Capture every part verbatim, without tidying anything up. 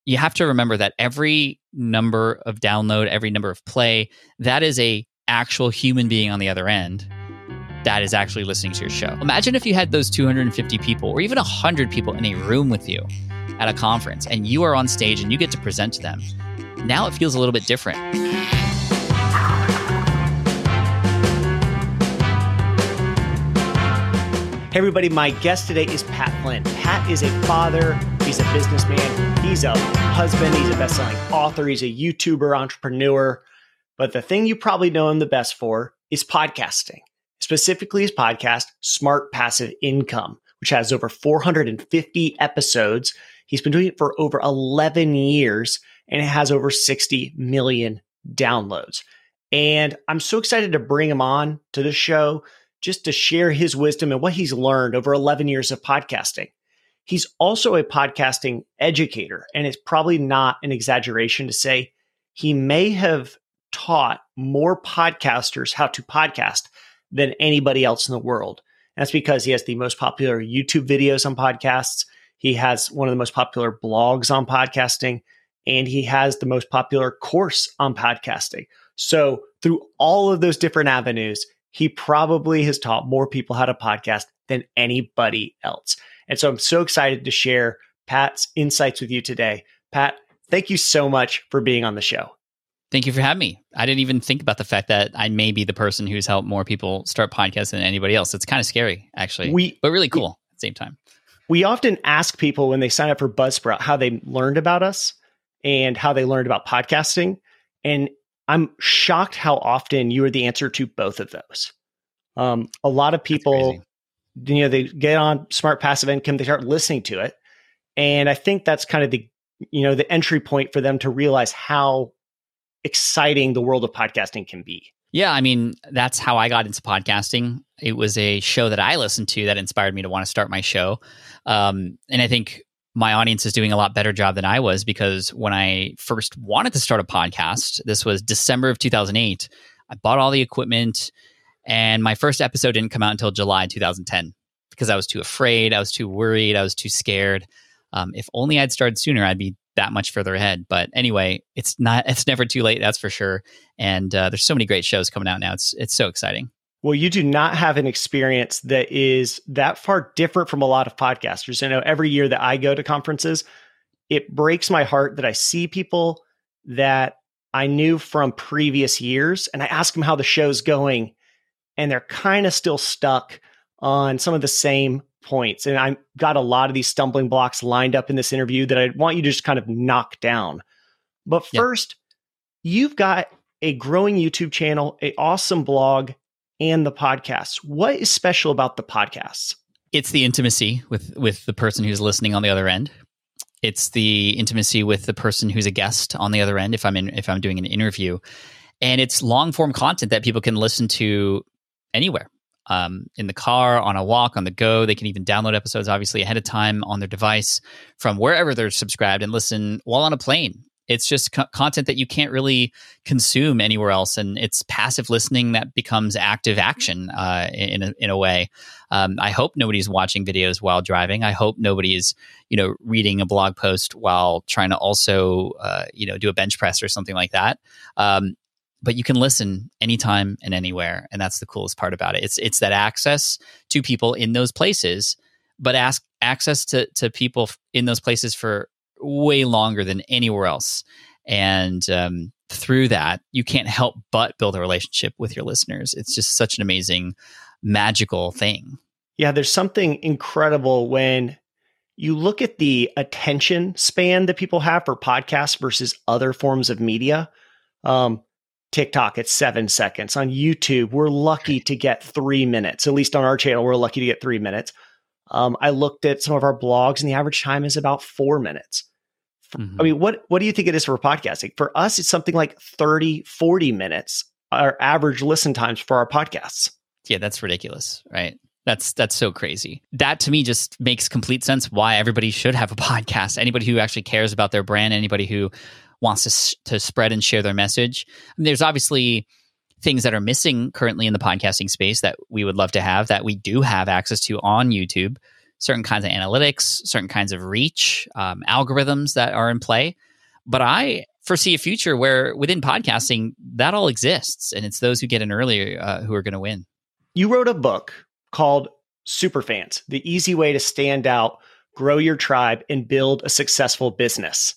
you have to remember that every number of download, every number of play, that is a actual human being on the other end that is actually listening to your show. Imagine if you had those two hundred fifty people or even one hundred people in a room with you at a conference and you are on stage and you get to present to them. Now it feels a little bit different. Hey everybody, my guest today is Pat Flynn. Pat is a father, he's a businessman, he's a husband, he's a best-selling author, he's a YouTuber, entrepreneur. But the thing you probably know him the best for is podcasting. Specifically his podcast, Smart Passive Income, which has over four hundred fifty episodes. He's been doing it for over eleven years, and it has over sixty million downloads. And I'm so excited to bring him on to the show just to share his wisdom and what he's learned over eleven years of podcasting. He's also a podcasting educator, and it's probably not an exaggeration to say he may have taught more podcasters how to podcast than anybody else in the world. And that's because he has the most popular YouTube videos on podcasts. He has one of the most popular blogs on podcasting, and he has the most popular course on podcasting. So through all of those different avenues, he probably has taught more people how to podcast than anybody else. And so I'm so excited to share Pat's insights with you today. Pat, thank you so much for being on the show. Thank you for having me. I didn't even think about the fact that I may be the person who's helped more people start podcasts than anybody else. It's kind of scary, actually, we, but really cool we, at the same time. We often ask people when they sign up for Buzzsprout how they learned about us and how they learned about podcasting. And I'm shocked how often you are the answer to both of those. Um, a lot of people, you know, they get on Smart Passive Income, they start listening to it. And I think that's kind of the, you know, the entry point for them to realize how exciting the world of podcasting can be. Yeah, I mean, that's how I got into podcasting. It was a show that I listened to that inspired me to want to start my show. Um, and I think my audience is doing a lot better job than I was, because when I first wanted to start a podcast, this was December of two thousand eight, I bought all the equipment and my first episode didn't come out until July two thousand ten because I was too afraid, I was too worried, I was too scared. Um, if only I'd started sooner, I'd be that much further ahead. But anyway, it's not, it's never too late, that's for sure. And uh, there's so many great shows coming out now. It's it's so exciting. Well, you do not have an experience that is that far different from a lot of podcasters. I know every year that I go to conferences, it breaks my heart that I see people that I knew from previous years, and I ask them how the show's going, and they're kind of still stuck on some of the same points. And I got a lot of these stumbling blocks lined up in this interview that I want you to just kind of knock down. But first, yeah. You've got a growing YouTube channel, an awesome blog, and the podcast. What is special about the podcasts? It's the intimacy with with the person who's listening on the other end. It's the intimacy with the person who's a guest on the other end if I'm in if I'm doing an interview. And it's long form content that people can listen to anywhere. Um, in the car, on a walk, on the go. They can even download episodes obviously ahead of time on their device from wherever they're subscribed and listen while on a plane. It's just co- content that you can't really consume anywhere else, and it's passive listening that becomes active action uh, in a, in a way. Um, I hope nobody's watching videos while driving. I hope nobody is, you know, reading a blog post while trying to also, uh, you know, do a bench press or something like that. Um, but you can listen anytime and anywhere, and that's the coolest part about it. It's it's that access to people in those places, but ask access to to people in those places for way longer than anywhere else. And um, through that, you can't help but build a relationship with your listeners. It's just such an amazing, magical thing. Yeah, there's something incredible when you look at the attention span that people have for podcasts versus other forms of media. Um, TikTok, it's seven seconds. On YouTube, we're lucky to get three minutes. At least on our channel, we're lucky to get three minutes. Um, I looked at some of our blogs, and the average time is about four minutes. Mm-hmm. I mean, what, what do you think it is for podcasting? For us, it's something like thirty, forty minutes, our average listen times for our podcasts. Yeah, that's ridiculous, right? That's that's so crazy. That to me just makes complete sense why everybody should have a podcast. Anybody who actually cares about their brand, anybody who wants to to spread and share their message. And there's obviously things that are missing currently in the podcasting space that we would love to have, that we do have access to on YouTube. certain kinds of analytics, certain kinds of reach, um, algorithms that are in play. But I foresee a future where within podcasting, that all exists. And it's those who get in early uh, who are going to win. You wrote a book called Superfans, The Easy Way to Stand Out, Grow Your Tribe, and Build a Successful Business.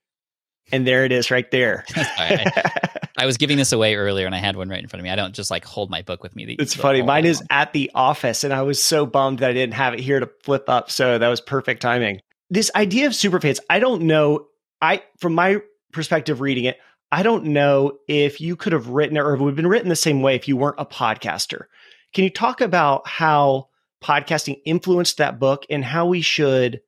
And there it is right there. I, I was giving this away earlier and I had one right in front of me. I don't just like hold my book with me. It's funny. Mine is at the office and I was so bummed that I didn't have it here to flip up. So that was perfect timing. This idea of superfans, I don't know. I, from my perspective reading it, I don't know if you could have written it or if it would have been written the same way if you weren't a podcaster. Can you talk about how podcasting influenced that book and how we should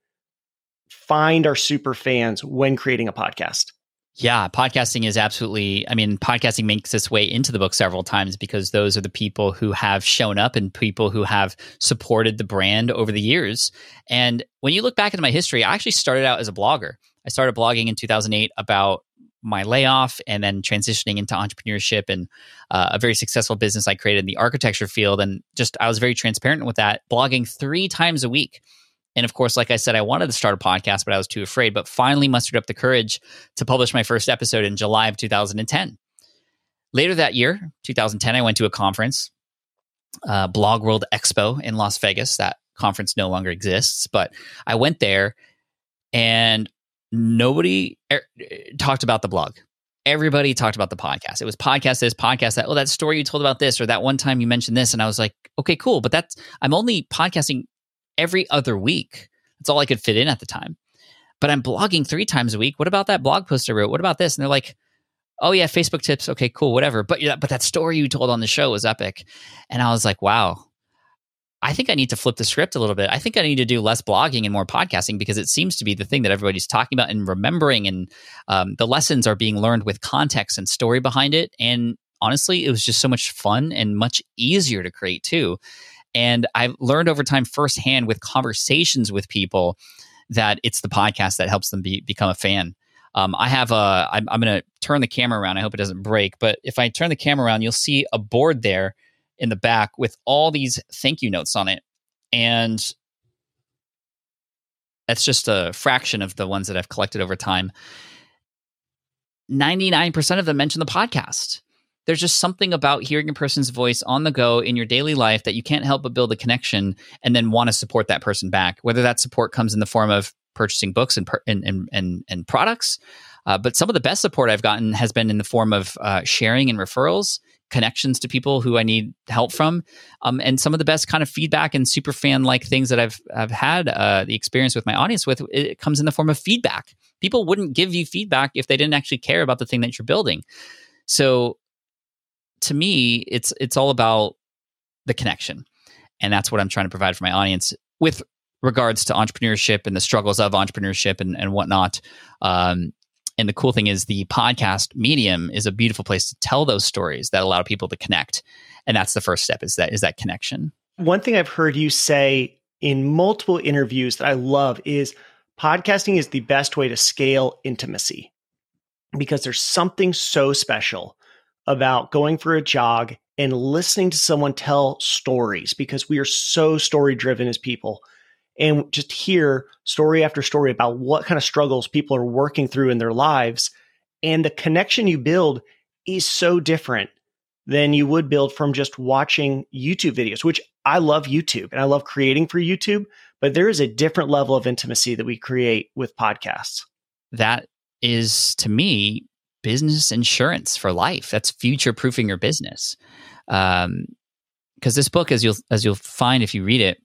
find our super fans when creating a podcast? Yeah, podcasting is absolutely, I mean, podcasting makes its way into the book several times because those are the people who have shown up and people who have supported the brand over the years. And when you look back into my history, I actually started out as a blogger. I started blogging in two thousand eight about my layoff and then transitioning into entrepreneurship and uh, a very successful business I created in the architecture field. And just, I was very transparent with that, blogging three times a week. And of course, like I said, I wanted to start a podcast, but I was too afraid, but finally mustered up the courage to publish my first episode in July of two thousand ten. Later that year, two thousand ten, I went to a conference, uh, Blog World Expo in Las Vegas. That conference no longer exists, but I went there and nobody er- talked about the blog. Everybody talked about the podcast. It was podcast this, podcast that. Oh, that story you told about this, or that one time you mentioned this. And I was like, okay, cool. But that's, I'm only podcasting every other week. That's all I could fit in at the time. But I'm blogging three times a week. What about that blog post I wrote? What about this? And they're like, oh yeah, Facebook tips. Okay, cool, whatever. But yeah, but that story you told on the show was epic. And I was like, wow, I think I need to flip the script a little bit. I think I need to do less blogging and more podcasting because it seems to be the thing that everybody's talking about and remembering. And um, the lessons are being learned with context and story behind it. And honestly, it was just so much fun and much easier to create too. And I've learned over time firsthand with conversations with people that it's the podcast that helps them be, become a fan. Um, I have a, I'm, I'm going to turn the camera around. I hope it doesn't break. But if I turn the camera around, you'll see a board there in the back with all these thank you notes on it. And that's just a fraction of the ones that I've collected over time. ninety-nine percent of them mention the podcast. There's just something about hearing a person's voice on the go in your daily life that you can't help but build a connection and then want to support that person back, whether that support comes in the form of purchasing books and and and, and, and products. Uh, but some of the best support I've gotten has been in the form of uh, sharing and referrals, connections to people who I need help from. Um, and some of the best kind of feedback and super fan-like things that I've, I've had uh, the experience with my audience with, it comes in the form of feedback. People wouldn't give you feedback if they didn't actually care about the thing that you're building. So to me, it's it's all about the connection. And that's what I'm trying to provide for my audience with regards to entrepreneurship and the struggles of entrepreneurship and, and whatnot. Um, and the cool thing is the podcast medium is a beautiful place to tell those stories that allow people to connect. And that's the first step is that is that connection. One thing I've heard you say in multiple interviews that I love is podcasting is the best way to scale intimacy because there's something so special about going for a jog and listening to someone tell stories because we are so story driven as people and just hear story after story about what kind of struggles people are working through in their lives. And the connection you build is so different than you would build from just watching YouTube videos, which I love YouTube and I love creating for YouTube, but there is a different level of intimacy that we create with podcasts. That is, to me, business insurance for life. That's future proofing your business. Um, because this book, as you'll as you'll find if you read it,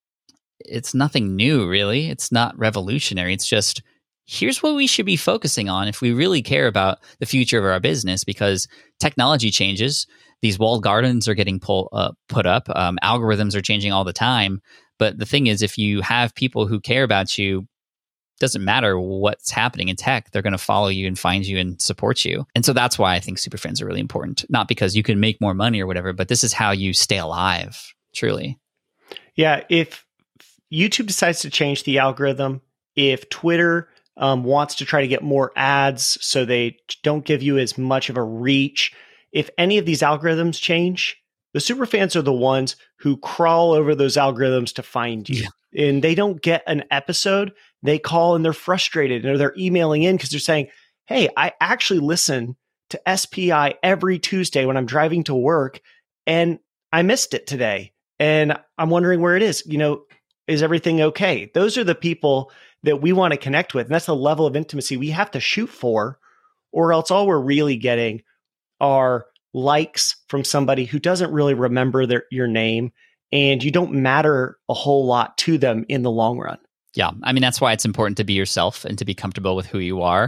it's nothing new really. It's not revolutionary. It's just here's what we should be focusing on if we really care about the future of our business. Because technology changes. These walled gardens are getting pull, uh, put up. Um, algorithms are changing all the time. But the thing is, if you have people who care about you, doesn't matter what's happening in tech, they're going to follow you and find you and support you. And so that's why I think superfans are really important. Not because you can make more money or whatever, but this is how you stay alive, truly. Yeah. If YouTube decides to change the algorithm, if Twitter um, wants to try to get more ads so they don't give you as much of a reach, if any of these algorithms change, the superfans are the ones who crawl over those algorithms to find you. and they don't get an episode, they call and they're frustrated, or they're emailing in because they're saying, hey, I actually listen to S P I every Tuesday when I'm driving to work, and I missed it today. And I'm wondering where it is. You know, is everything okay? Those are the people that we want to connect with. And that's the level of intimacy we have to shoot for, or else all we're really getting are likes from somebody who doesn't really remember their, your name, and you don't matter a whole lot to them in the long run. Yeah. I mean, that's why it's important to be yourself and to be comfortable with who you are.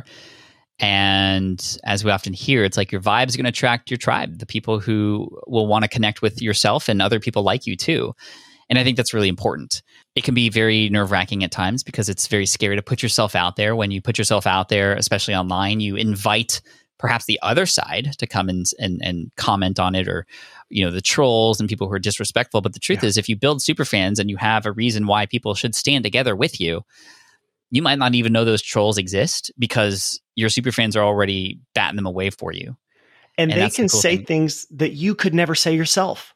And as we often hear, it's like your vibe is going to attract your tribe, the people who will want to connect with yourself and other people like you too. And I think that's really important. It can be very nerve-wracking at times because it's very scary to put yourself out there. When you put yourself out there, especially online, you invite perhaps the other side to come and, and, and comment on it, or, you know, the trolls and people who are disrespectful. But the truth yeah. is, if you build super fans and you have a reason why people should stand together with you, you might not even know those trolls exist because your super fans are already batting them away for you. And, and they can the cool say thing. things that you could never say yourself.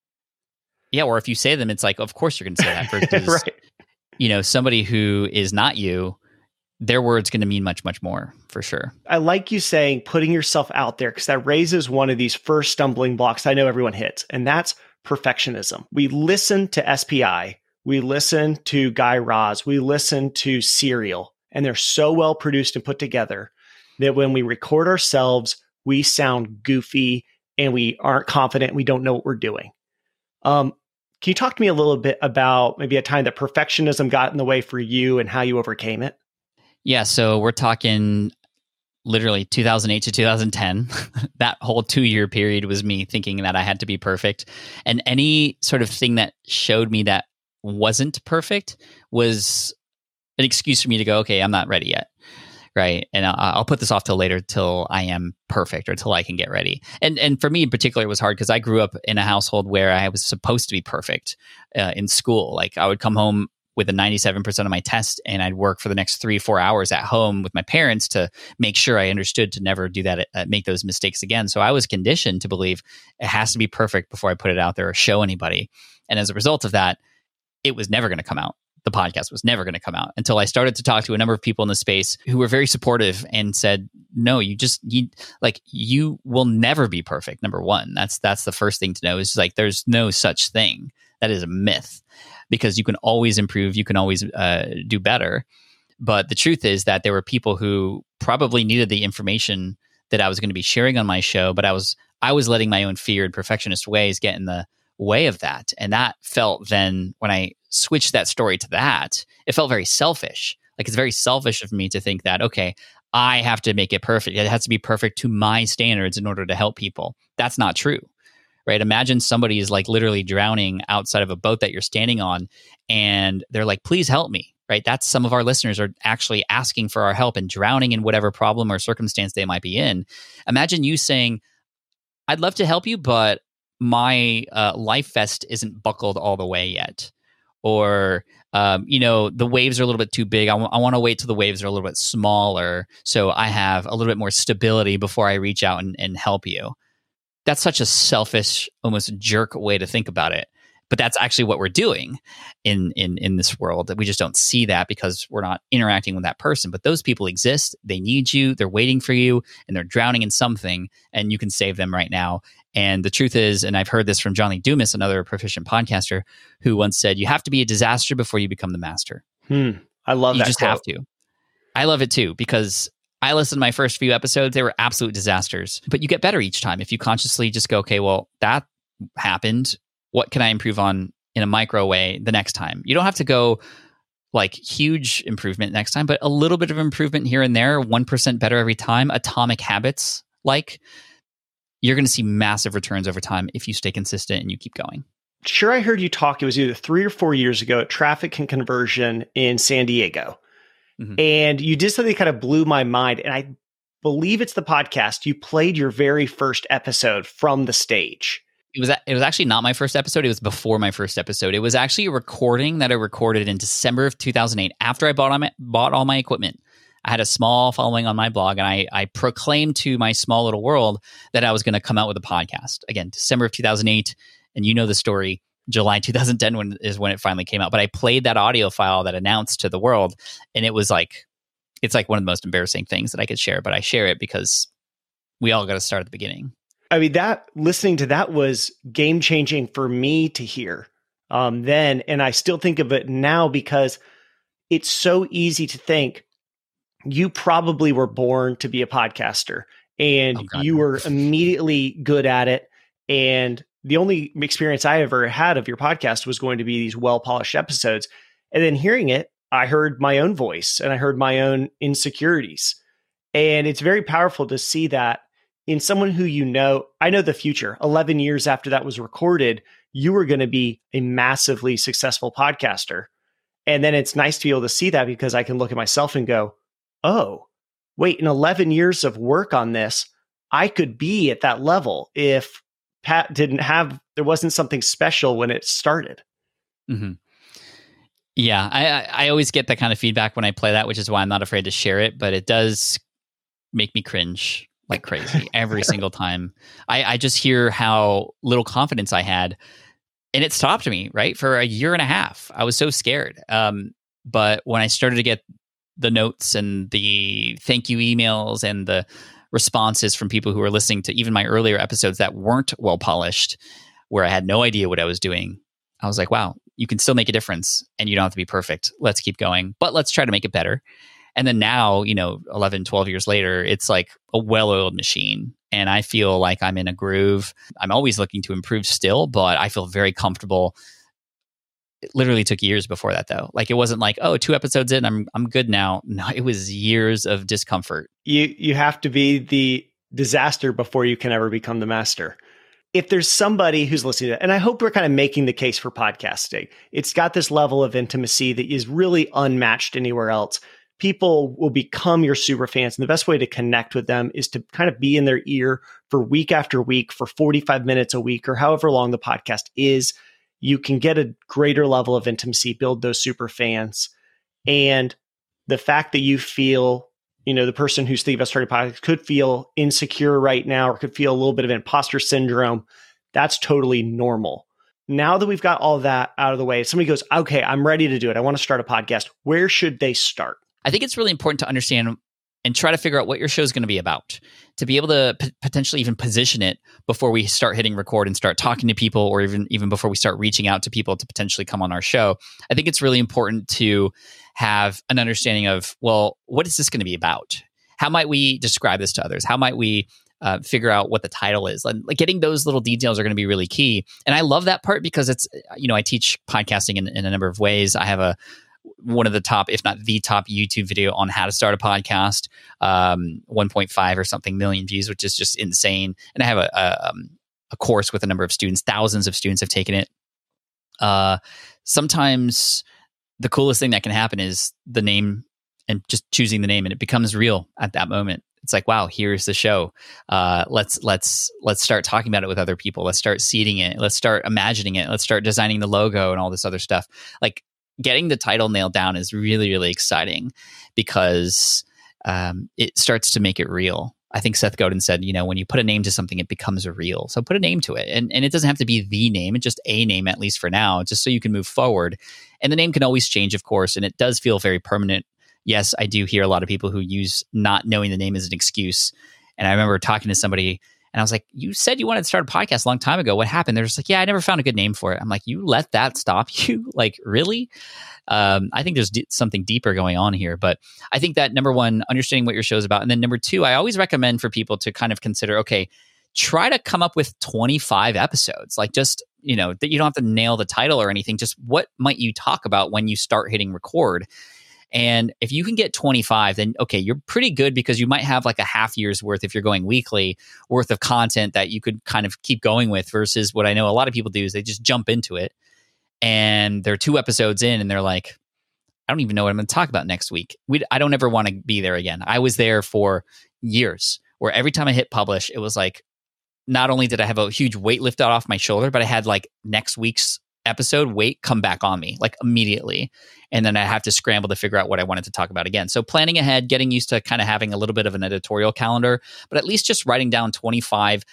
Yeah, or if you say them, it's like, of course you're going to say that. Versus, right. you know, somebody who is not you, their word's going to mean much, much more, for sure. I like you saying putting yourself out there, because that raises one of these first stumbling blocks I know everyone hits, and that's perfectionism. We listen to S P I, we listen to Guy Raz, we listen to Serial, and they're so well produced and put together that when we record ourselves, we sound goofy and we aren't confident. We don't know what we're doing. Um, can you talk to me a little bit about maybe a time that perfectionism got in the way for you and how you overcame it? Yeah, so we're talking literally two thousand eight to two thousand ten. That whole two-year period was me thinking that I had to be perfect. And any sort of thing that showed me that wasn't perfect was an excuse for me to go, okay, I'm not ready yet. Right. And I'll, I'll put this off till later, till I am perfect, or till I can get ready. And and for me in particular, it was hard because I grew up in a household where I was supposed to be perfect uh, in school. Like I would come home with a ninety-seven percent of my test, and I'd work for the next three, four hours at home with my parents to make sure I understood to never do that, uh, make those mistakes again. So I was conditioned to believe it has to be perfect before I put it out there or show anybody. And as a result of that, it was never going to come out. The podcast was never going to come out until I started to talk to a number of people in the space who were very supportive and said, no, you just, you like, you will never be perfect. Number one, that's, that's the first thing to know, is like, there's no such thing. That is a myth, because you can always improve. You can always uh, do better. But the truth is that there were people who probably needed the information that I was going to be sharing on my show, but I was, I was letting my own fear and perfectionist ways get in the way of that. And that felt then, when I switched that story to that, it felt very selfish. Like, it's very selfish of me to think that, okay, I have to make it perfect. It has to be perfect to my standards in order to help people. That's not true, right? Imagine somebody is like literally drowning outside of a boat that you're standing on, and they're like, please help me, right? That's, some of our listeners are actually asking for our help and drowning in whatever problem or circumstance they might be in. Imagine you saying, I'd love to help you, but my uh, life vest isn't buckled all the way yet. Or, um, you know, the waves are a little bit too big. I, w- I want to wait till the waves are a little bit smaller so I have a little bit more stability before I reach out and, and help you. That's such a selfish, almost jerk way to think about it. But that's actually what we're doing in, in, in this world. We just don't see that because we're not interacting with that person. But those people exist. They need you. They're waiting for you, and they're drowning in something, and you can save them right now. And the truth is, and I've heard this from Johnny Dumas, another proficient podcaster, who once said, you have to be a disaster before you become the master. Hmm. I love you that. You just quote. have to. I love it too, because I listened to my first few episodes. They were absolute disasters. But you get better each time if you consciously just go, okay, well, that happened. What can I improve on in a micro way the next time? You don't have to go like huge improvement next time, but a little bit of improvement here and there, one percent better every time. Atomic habits, like, you're going to see massive returns over time if you stay consistent and you keep going. Sure, I heard you talk, it was either three or four years ago at Traffic and Conversion in San Diego. Mm-hmm. And you did something that kind of blew my mind. And I believe it's the podcast. You played your very first episode from the stage. It was it was actually not my first episode. It was before my first episode. It was actually a recording that I recorded in December of two thousand eight after I bought all my, bought all my equipment. I had a small following on my blog, and I, I proclaimed to my small little world that I was going to come out with a podcast. Again, December of two thousand eight, and you know the story. July two thousand ten when, is when it finally came out. But I played that audio file that announced to the world, and it was like, it's like one of the most embarrassing things that I could share, but I share it because we all got to start at the beginning. I mean, that listening to that was game changing for me to hear um, then. And I still think of it now because it's so easy to think you probably were born to be a podcaster and oh, you were immediately good at it. And the only experience I ever had of your podcast was going to be these well-polished episodes. And then hearing it, I heard my own voice and I heard my own insecurities. And it's very powerful to see that in someone who you know. I know the future. eleven years after that was recorded, you were going to be a massively successful podcaster. And then it's nice to be able to see that because I can look at myself and go, oh, wait, in eleven years of work on this, I could be at that level if Pat didn't have, there wasn't something special when it started. Mm-hmm. Yeah, I, I always get that kind of feedback when I play that, which is why I'm not afraid to share it, but it does make me cringe like crazy every single time. I, I just hear how little confidence I had, and it stopped me, right? For a year and a half. I was so scared. Um, but when I started to get the notes and the thank you emails and the responses from people who were listening to even my earlier episodes that weren't well polished, where I had no idea what I was doing, I was like, wow, you can still make a difference and you don't have to be perfect. Let's keep going, but let's try to make it better. And then now, you know, eleven, twelve years later, it's like a well-oiled machine. And I feel like I'm in a groove. I'm always looking to improve still, but I feel very comfortable. It literally took years before that, though. Like, it wasn't like, oh, two episodes in, I'm I'm good now. No, it was years of discomfort. You you have to be the disaster before you can ever become the master. If there's somebody who's listening to it, and I hope we're kind of making the case for podcasting, it's got this level of intimacy that is really unmatched anywhere else. People will become your super fans. And the best way to connect with them is to kind of be in their ear for week after week, for forty-five minutes a week, or however long the podcast is. You can get a greater level of intimacy, build those super fans. And the fact that you feel, you know, the person who's thinking about starting a podcast could feel insecure right now or could feel a little bit of imposter syndrome, that's totally normal. Now that we've got all that out of the way, somebody goes, okay, I'm ready to do it. I want to start a podcast. Where should they start? I think it's really important to understand and try to figure out what your show is going to be about, to be able to p- potentially even position it before we start hitting record and start talking to people, or even, even before we start reaching out to people to potentially come on our show. I think it's really important to have an understanding of, well, what is this going to be about? How might we describe this to others? How might we uh, figure out what the title is? Like, like getting those little details are going to be really key. And I love that part because it's, you know, I teach podcasting in, in a number of ways. I have a one of the top, if not the top YouTube video on how to start a podcast, um, one point five or something million views, which is just insane. And I have a, a, um, a course with a number of students, thousands of students have taken it. Uh, sometimes the coolest thing that can happen is the name and just choosing the name, and it becomes real at that moment. It's like, wow, here's the show. Uh, let's let's let's start talking about it with other people. Let's start seeding it. Let's start imagining it. Let's start designing the logo and all this other stuff. Like, getting the title nailed down is really, really exciting because um, it starts to make it real. I think Seth Godin said, you know, when you put a name to something, it becomes real. So put a name to it. And, and it doesn't have to be the name, it's just a name, at least for now, just so you can move forward. And the name can always change, of course, and it does feel very permanent. Yes, I do hear a lot of people who use not knowing the name as an excuse. And I remember talking to somebody, and I was like, you said you wanted to start a podcast a long time ago. What happened? They're just like, yeah, I never found a good name for it. I'm like, you let that stop you? Like, really? Um, I think there's d- something deeper going on here. But I think that, number one, understanding what your show is about. And then number two, I always recommend for people to kind of consider, okay, try to come up with twenty-five episodes. Like, just, you know, that you don't have to nail the title or anything. Just what might you talk about when you start hitting record? And if you can get twenty-five, then okay, you're pretty good, because you might have like a half year's worth, if you're going weekly, worth of content that you could kind of keep going with, versus what I know a lot of people do is they just jump into it and they're two episodes in and they're like, I don't even know what I'm going to talk about next week. We, I don't ever want to be there again. I was there for years where every time I hit publish, it was like, not only did I have a huge weight lifted off my shoulder, but I had like next week's episode weight come back on me like immediately. And then I have to scramble to figure out what I wanted to talk about again. So planning ahead, getting used to kind of having a little bit of an editorial calendar, but at least just writing down twenty-five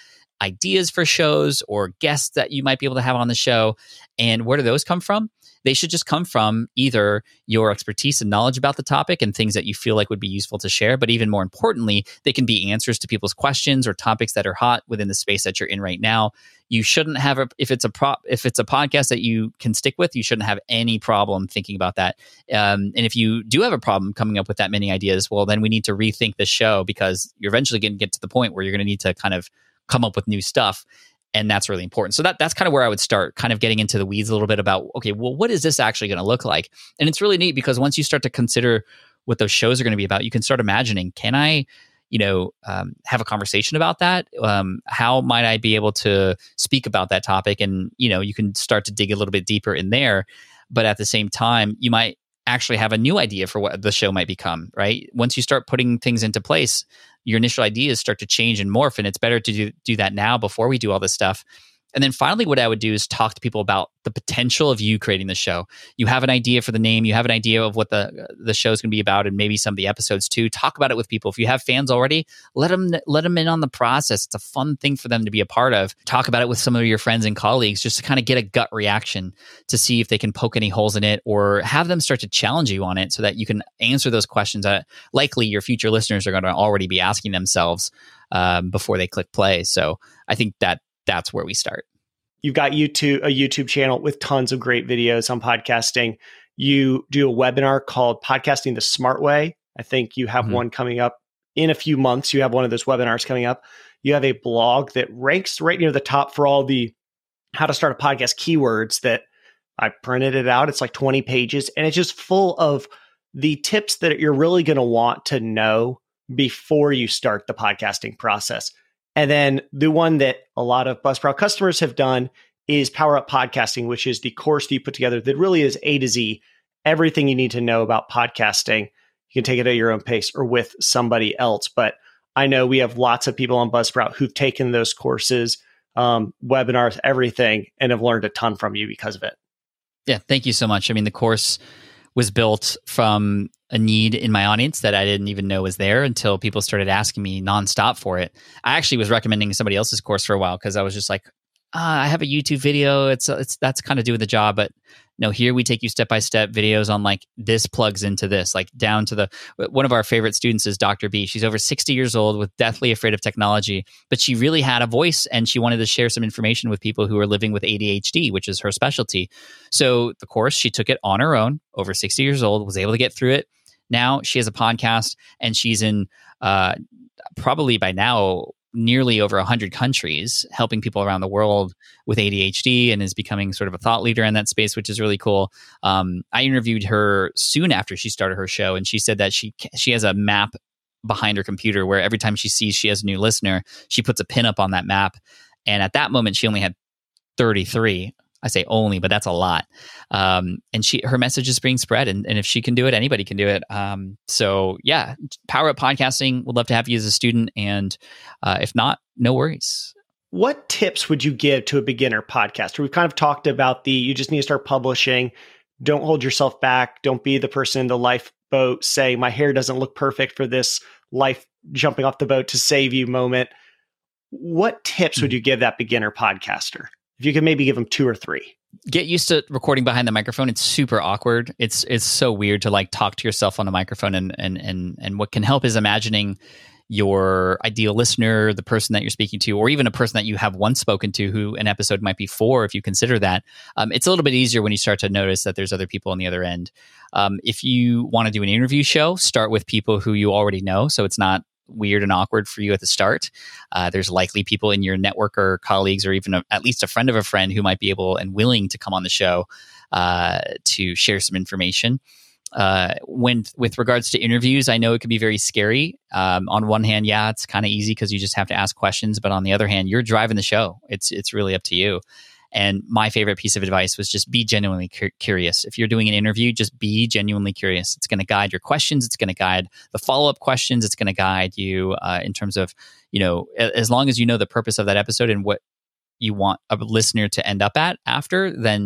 ideas for shows or guests that you might be able to have on the show. And where do those come from? They should just come from either your expertise and knowledge about the topic and things that you feel like would be useful to share. But even more importantly, they can be answers to people's questions or topics that are hot within the space that you're in right now. You shouldn't have a, if it's a pro, if it's a podcast that you can stick with, you shouldn't have any problem thinking about that. Um, and if you do have a problem coming up with that many ideas, well, then we need to rethink the show, because you're eventually going to get to the point where you're going to need to kind of come up with new stuff. And that's really important. So that that's kind of where I would start, kind of getting into the weeds a little bit about, okay, well, what is this actually going to look like? And it's really neat, because once you start to consider what those shows are going to be about, you can start imagining, can I, you know, um, have a conversation about that? Um, how might I be able to speak about that topic? And, you know, you can start to dig a little bit deeper in there. But at the same time, you might actually have a new idea for what the show might become, right? Once you start putting things into place, your initial ideas start to change and morph, and it's better to do, do that now before we do all this stuff. And then finally, what I would do is talk to people about the potential of you creating the show. You have an idea for the name, you have an idea of what the the show is going to be about, and maybe some of the episodes too. Talk about it with people. If you have fans already, let them let them in on the process. It's a fun thing for them to be a part of. Talk about it with some of your friends and colleagues, just to kind of get a gut reaction to see if they can poke any holes in it, or have them start to challenge you on it, so that you can answer those questions that likely your future listeners are going to already be asking themselves um, before they click play. So I think that that's where we start. You've got YouTube, a YouTube channel with tons of great videos on podcasting. You do a webinar called Podcasting the Smart Way. I think you have mm-hmm. one coming up in a few months. You have one of those webinars coming up. You have a blog that ranks right near the top for all the how to start a podcast keywords that I printed it out. It's like twenty pages, and it's just full of the tips that you're really going to want to know before you start the podcasting process. And then the one that a lot of Buzzsprout customers have done is Power Up Podcasting, which is the course that you put together that really is A to Z, everything you need to know about podcasting. You can take it at your own pace or with somebody else. But I know we have lots of people on Buzzsprout who've taken those courses, um, webinars, everything, and have learned a ton from you because of it. Yeah, thank you so much. I mean, the course was built from a need in my audience that I didn't even know was there until people started asking me nonstop for it. I actually was recommending somebody else's course for a while, because I was just like, ah, I have a YouTube video. It's it's that's kind of doing the job, but no, here we take you step by step videos on like this plugs into this, like down to the. One of our favorite students is Doctor B. She's over sixty years old with deathly afraid of technology, but she really had a voice and she wanted to share some information with people who are living with A D H D, which is her specialty. So the course, she took it on her own, over sixty years old, was able to get through it. Now she has a podcast, and she's in uh, probably by now nearly over one hundred countries, helping people around the world with A D H D, and is becoming sort of a thought leader in that space, which is really cool. Um, I interviewed her soon after she started her show, and she said that she she has a map behind her computer where every time she sees she has a new listener, she puts a pin up on that map. And at that moment, she only had thirty-three. I say only, but that's a lot. Um, and she, her message is being spread, and, and if she can do it, anybody can do it. Um, so yeah, Power Up Podcasting. Would love to have you as a student, and uh, if not, no worries. What tips would you give to a beginner podcaster? We've kind of talked about the, you just need to start publishing. Don't hold yourself back. Don't be the person in the lifeboat saying, my hair doesn't look perfect for this life jumping off the boat to save you moment. What tips mm-hmm. would you give that beginner podcaster? If you could maybe give them two or three. Get used to recording behind the microphone. It's super awkward. It's it's so weird to like talk to yourself on a microphone, and and and and what can help is imagining your ideal listener, the person that you're speaking to, or even a person that you have once spoken to who an episode might be for, if you consider that. Um, it's a little bit easier when you start to notice that there's other people on the other end. Um, if you want to do an interview show, start with people who you already know, so it's not weird and awkward for you at the start. Uh, there's likely people in your network or colleagues, or even a, at least a friend of a friend who might be able and willing to come on the show uh, to share some information. Uh, when with regards to interviews, I know it can be very scary. Um, on one hand, yeah, it's kind of easy because you just have to ask questions. But on the other hand, you're driving the show. It's it's really up to you. And my favorite piece of advice was just be genuinely cu- curious. If you're doing an interview, just be genuinely curious. It's going to guide your questions. It's going to guide the follow-up questions. It's going to guide you uh, in terms of, you know, as long as you know the purpose of that episode and what you want a listener to end up at after, then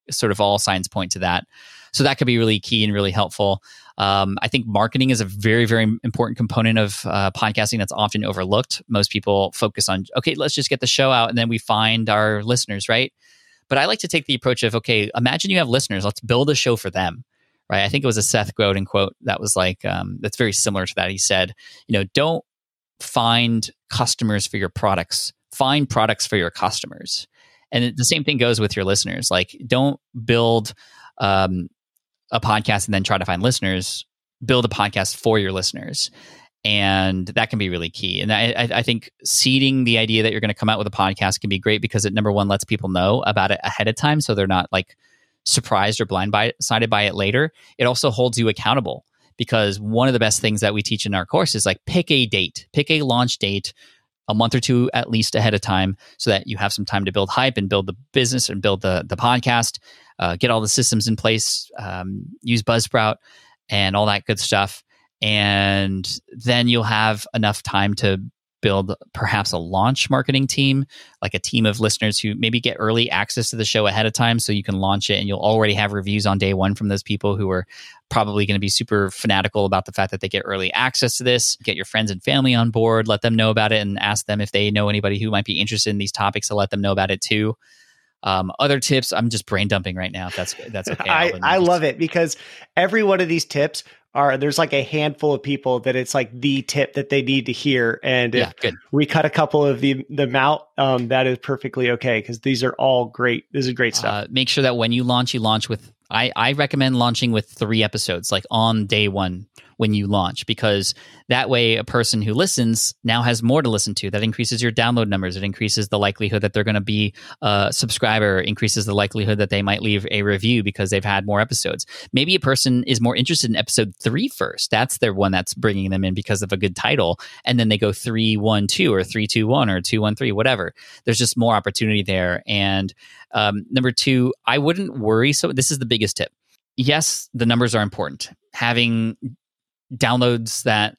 sort of all signs point to that. So that could be really key and really helpful. Um, I think marketing is a very, very important component of uh, podcasting that's often overlooked. Most people focus on, okay, let's just get the show out and then we find our listeners, right? But I like to take the approach of, okay, imagine you have listeners. Let's build a show for them, right? I think it was a Seth Godin quote that was like, um, that's very similar to that. He said, you know, don't find customers for your products, find products for your customers. And the same thing goes with your listeners. Like, don't build um, a podcast and then try to find listeners. Build a podcast for your listeners. And that can be really key. And I, I think seeding the idea that you're going to come out with a podcast can be great because it, number one, lets people know about it ahead of time so they're not like surprised or blindsided by it later. It also holds you accountable because one of the best things that we teach in our course is like pick a date, pick a launch date a month or two at least ahead of time so that you have some time to build hype and build the business and build the, the podcast, uh, get all the systems in place, um, use Buzzsprout and all that good stuff. And then you'll have enough time to build perhaps a launch marketing team, like a team of listeners who maybe get early access to the show ahead of time so you can launch it and you'll already have reviews on day one from those people who are probably going to be super fanatical about the fact that they get early access to this. Get your friends and family on board, let them know about it and ask them if they know anybody who might be interested in these topics to let them know about it too. Um, other tips, I'm just brain dumping right now. If that's that's okay. I, I love it because every one of these tips are, there's like a handful of people that it's like the tip that they need to hear. And if yeah, good. we cut a couple of the, them out, um, that is perfectly okay. Cause these are all great. This is great stuff. Uh, make sure that when you launch, you launch with, I, I recommend launching with three episodes, like on day one when you launch, because that way a person who listens now has more to listen to. That increases your download numbers. It increases the likelihood that they're going to be a subscriber, increases the likelihood that they might leave a review because they've had more episodes. Maybe a person is more interested in episode three first. That's their one that's bringing them in because of a good title. And then they go three, one, two, or three, two, one, or two, one, three, whatever. There's just more opportunity there. And um, number two, I wouldn't worry. So this is the biggest tip. Yes, the numbers are important. Having downloads that,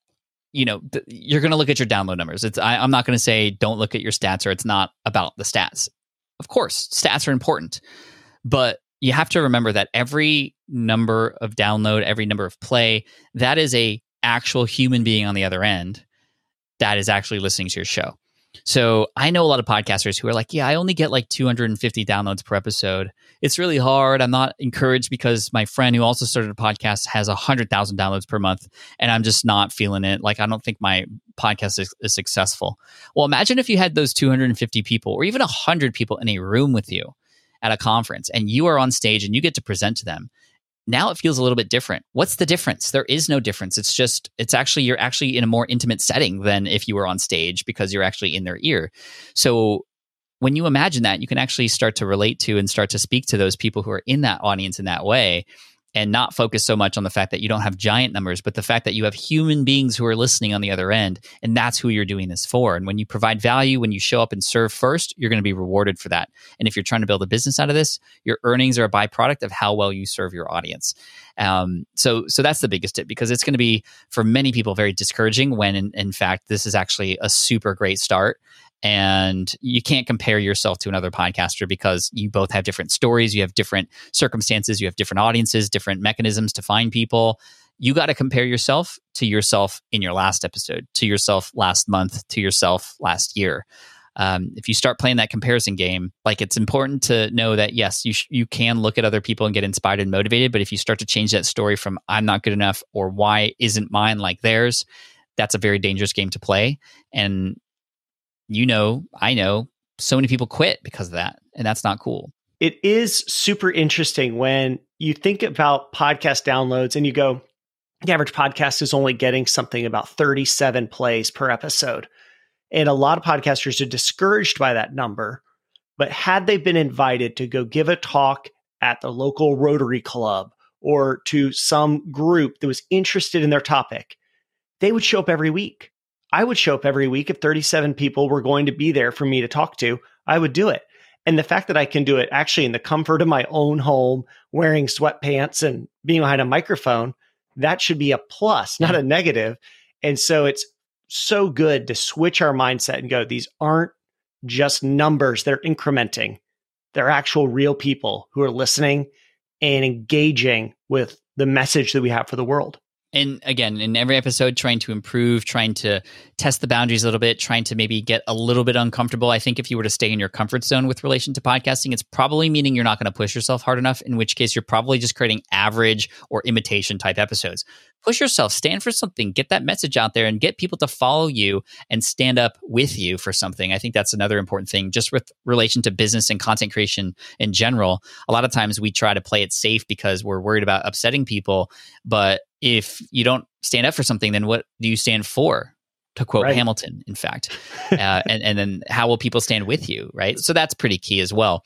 you know, th- you're going to look at your download numbers. It's I, I'm not going to say don't look at your stats or it's not about the stats. Of course, stats are important, but you have to remember that every number of download, every number of play, that is a actual human being on the other end that is actually listening to your show. So I know a lot of podcasters who are like, yeah, I only get like two hundred fifty downloads per episode. It's really hard. I'm not encouraged because my friend who also started a podcast has one hundred thousand downloads per month and I'm just not feeling it. Like, I don't think my podcast is, is successful. Well, imagine if you had those two hundred fifty people or even one hundred people in a room with you at a conference and you are on stage and you get to present to them. Now it feels a little bit different. What's the difference? There is no difference. It's just, it's actually, you're actually in a more intimate setting than if you were on stage because you're actually in their ear. So when you imagine that, you can actually start to relate to and start to speak to those people who are in that audience in that way and not focus so much on the fact that you don't have giant numbers, but the fact that you have human beings who are listening on the other end. And that's who you're doing this for. And when you provide value, when you show up and serve first, you're going to be rewarded for that. And if you're trying to build a business out of this, your earnings are a byproduct of how well you serve your audience. Um, so, so that's the biggest tip, because it's going to be, for many people, very discouraging when in, in fact, this is actually a super great start. And you can't compare yourself to another podcaster because you both have different stories, you have different circumstances, you have different audiences, different mechanisms to find people. You got to compare yourself to yourself in your last episode, to yourself last month, to yourself last year. Um, if you start playing that comparison game, like, it's important to know that, yes, you sh- you can look at other people and get inspired and motivated. But if you start to change that story from I'm not good enough or why isn't mine like theirs, that's a very dangerous game to play. And you know, I know so many people quit because of that, and that's not cool. It is super interesting when you think about podcast downloads and you go, the average podcast is only getting something about thirty-seven plays per episode. And a lot of podcasters are discouraged by that number. But had they been invited to go give a talk at the local Rotary Club or to some group that was interested in their topic, they would show up every week. I would show up every week. If thirty-seven people were going to be there for me to talk to, I would do it. And the fact that I can do it actually in the comfort of my own home, wearing sweatpants and being behind a microphone, that should be a plus, not a negative. And so it's so good to switch our mindset and go, these aren't just numbers, they're incrementing. They're actual real people who are listening and engaging with the message that we have for the world. And again, in every episode, trying to improve, trying to test the boundaries a little bit, trying to maybe get a little bit uncomfortable. I think if you were to stay in your comfort zone with relation to podcasting, it's probably meaning you're not going to push yourself hard enough, in which case you're probably just creating average or imitation type episodes. Push yourself, stand for something, get that message out there and get people to follow you and stand up with you for something. I think that's another important thing just with relation to business and content creation in general. A lot of times we try to play it safe because we're worried about upsetting people, but if you don't stand up for something, then what do you stand for? To quote right. Hamilton, in fact. uh, and, and then how will people stand with you, right? So that's pretty key as well.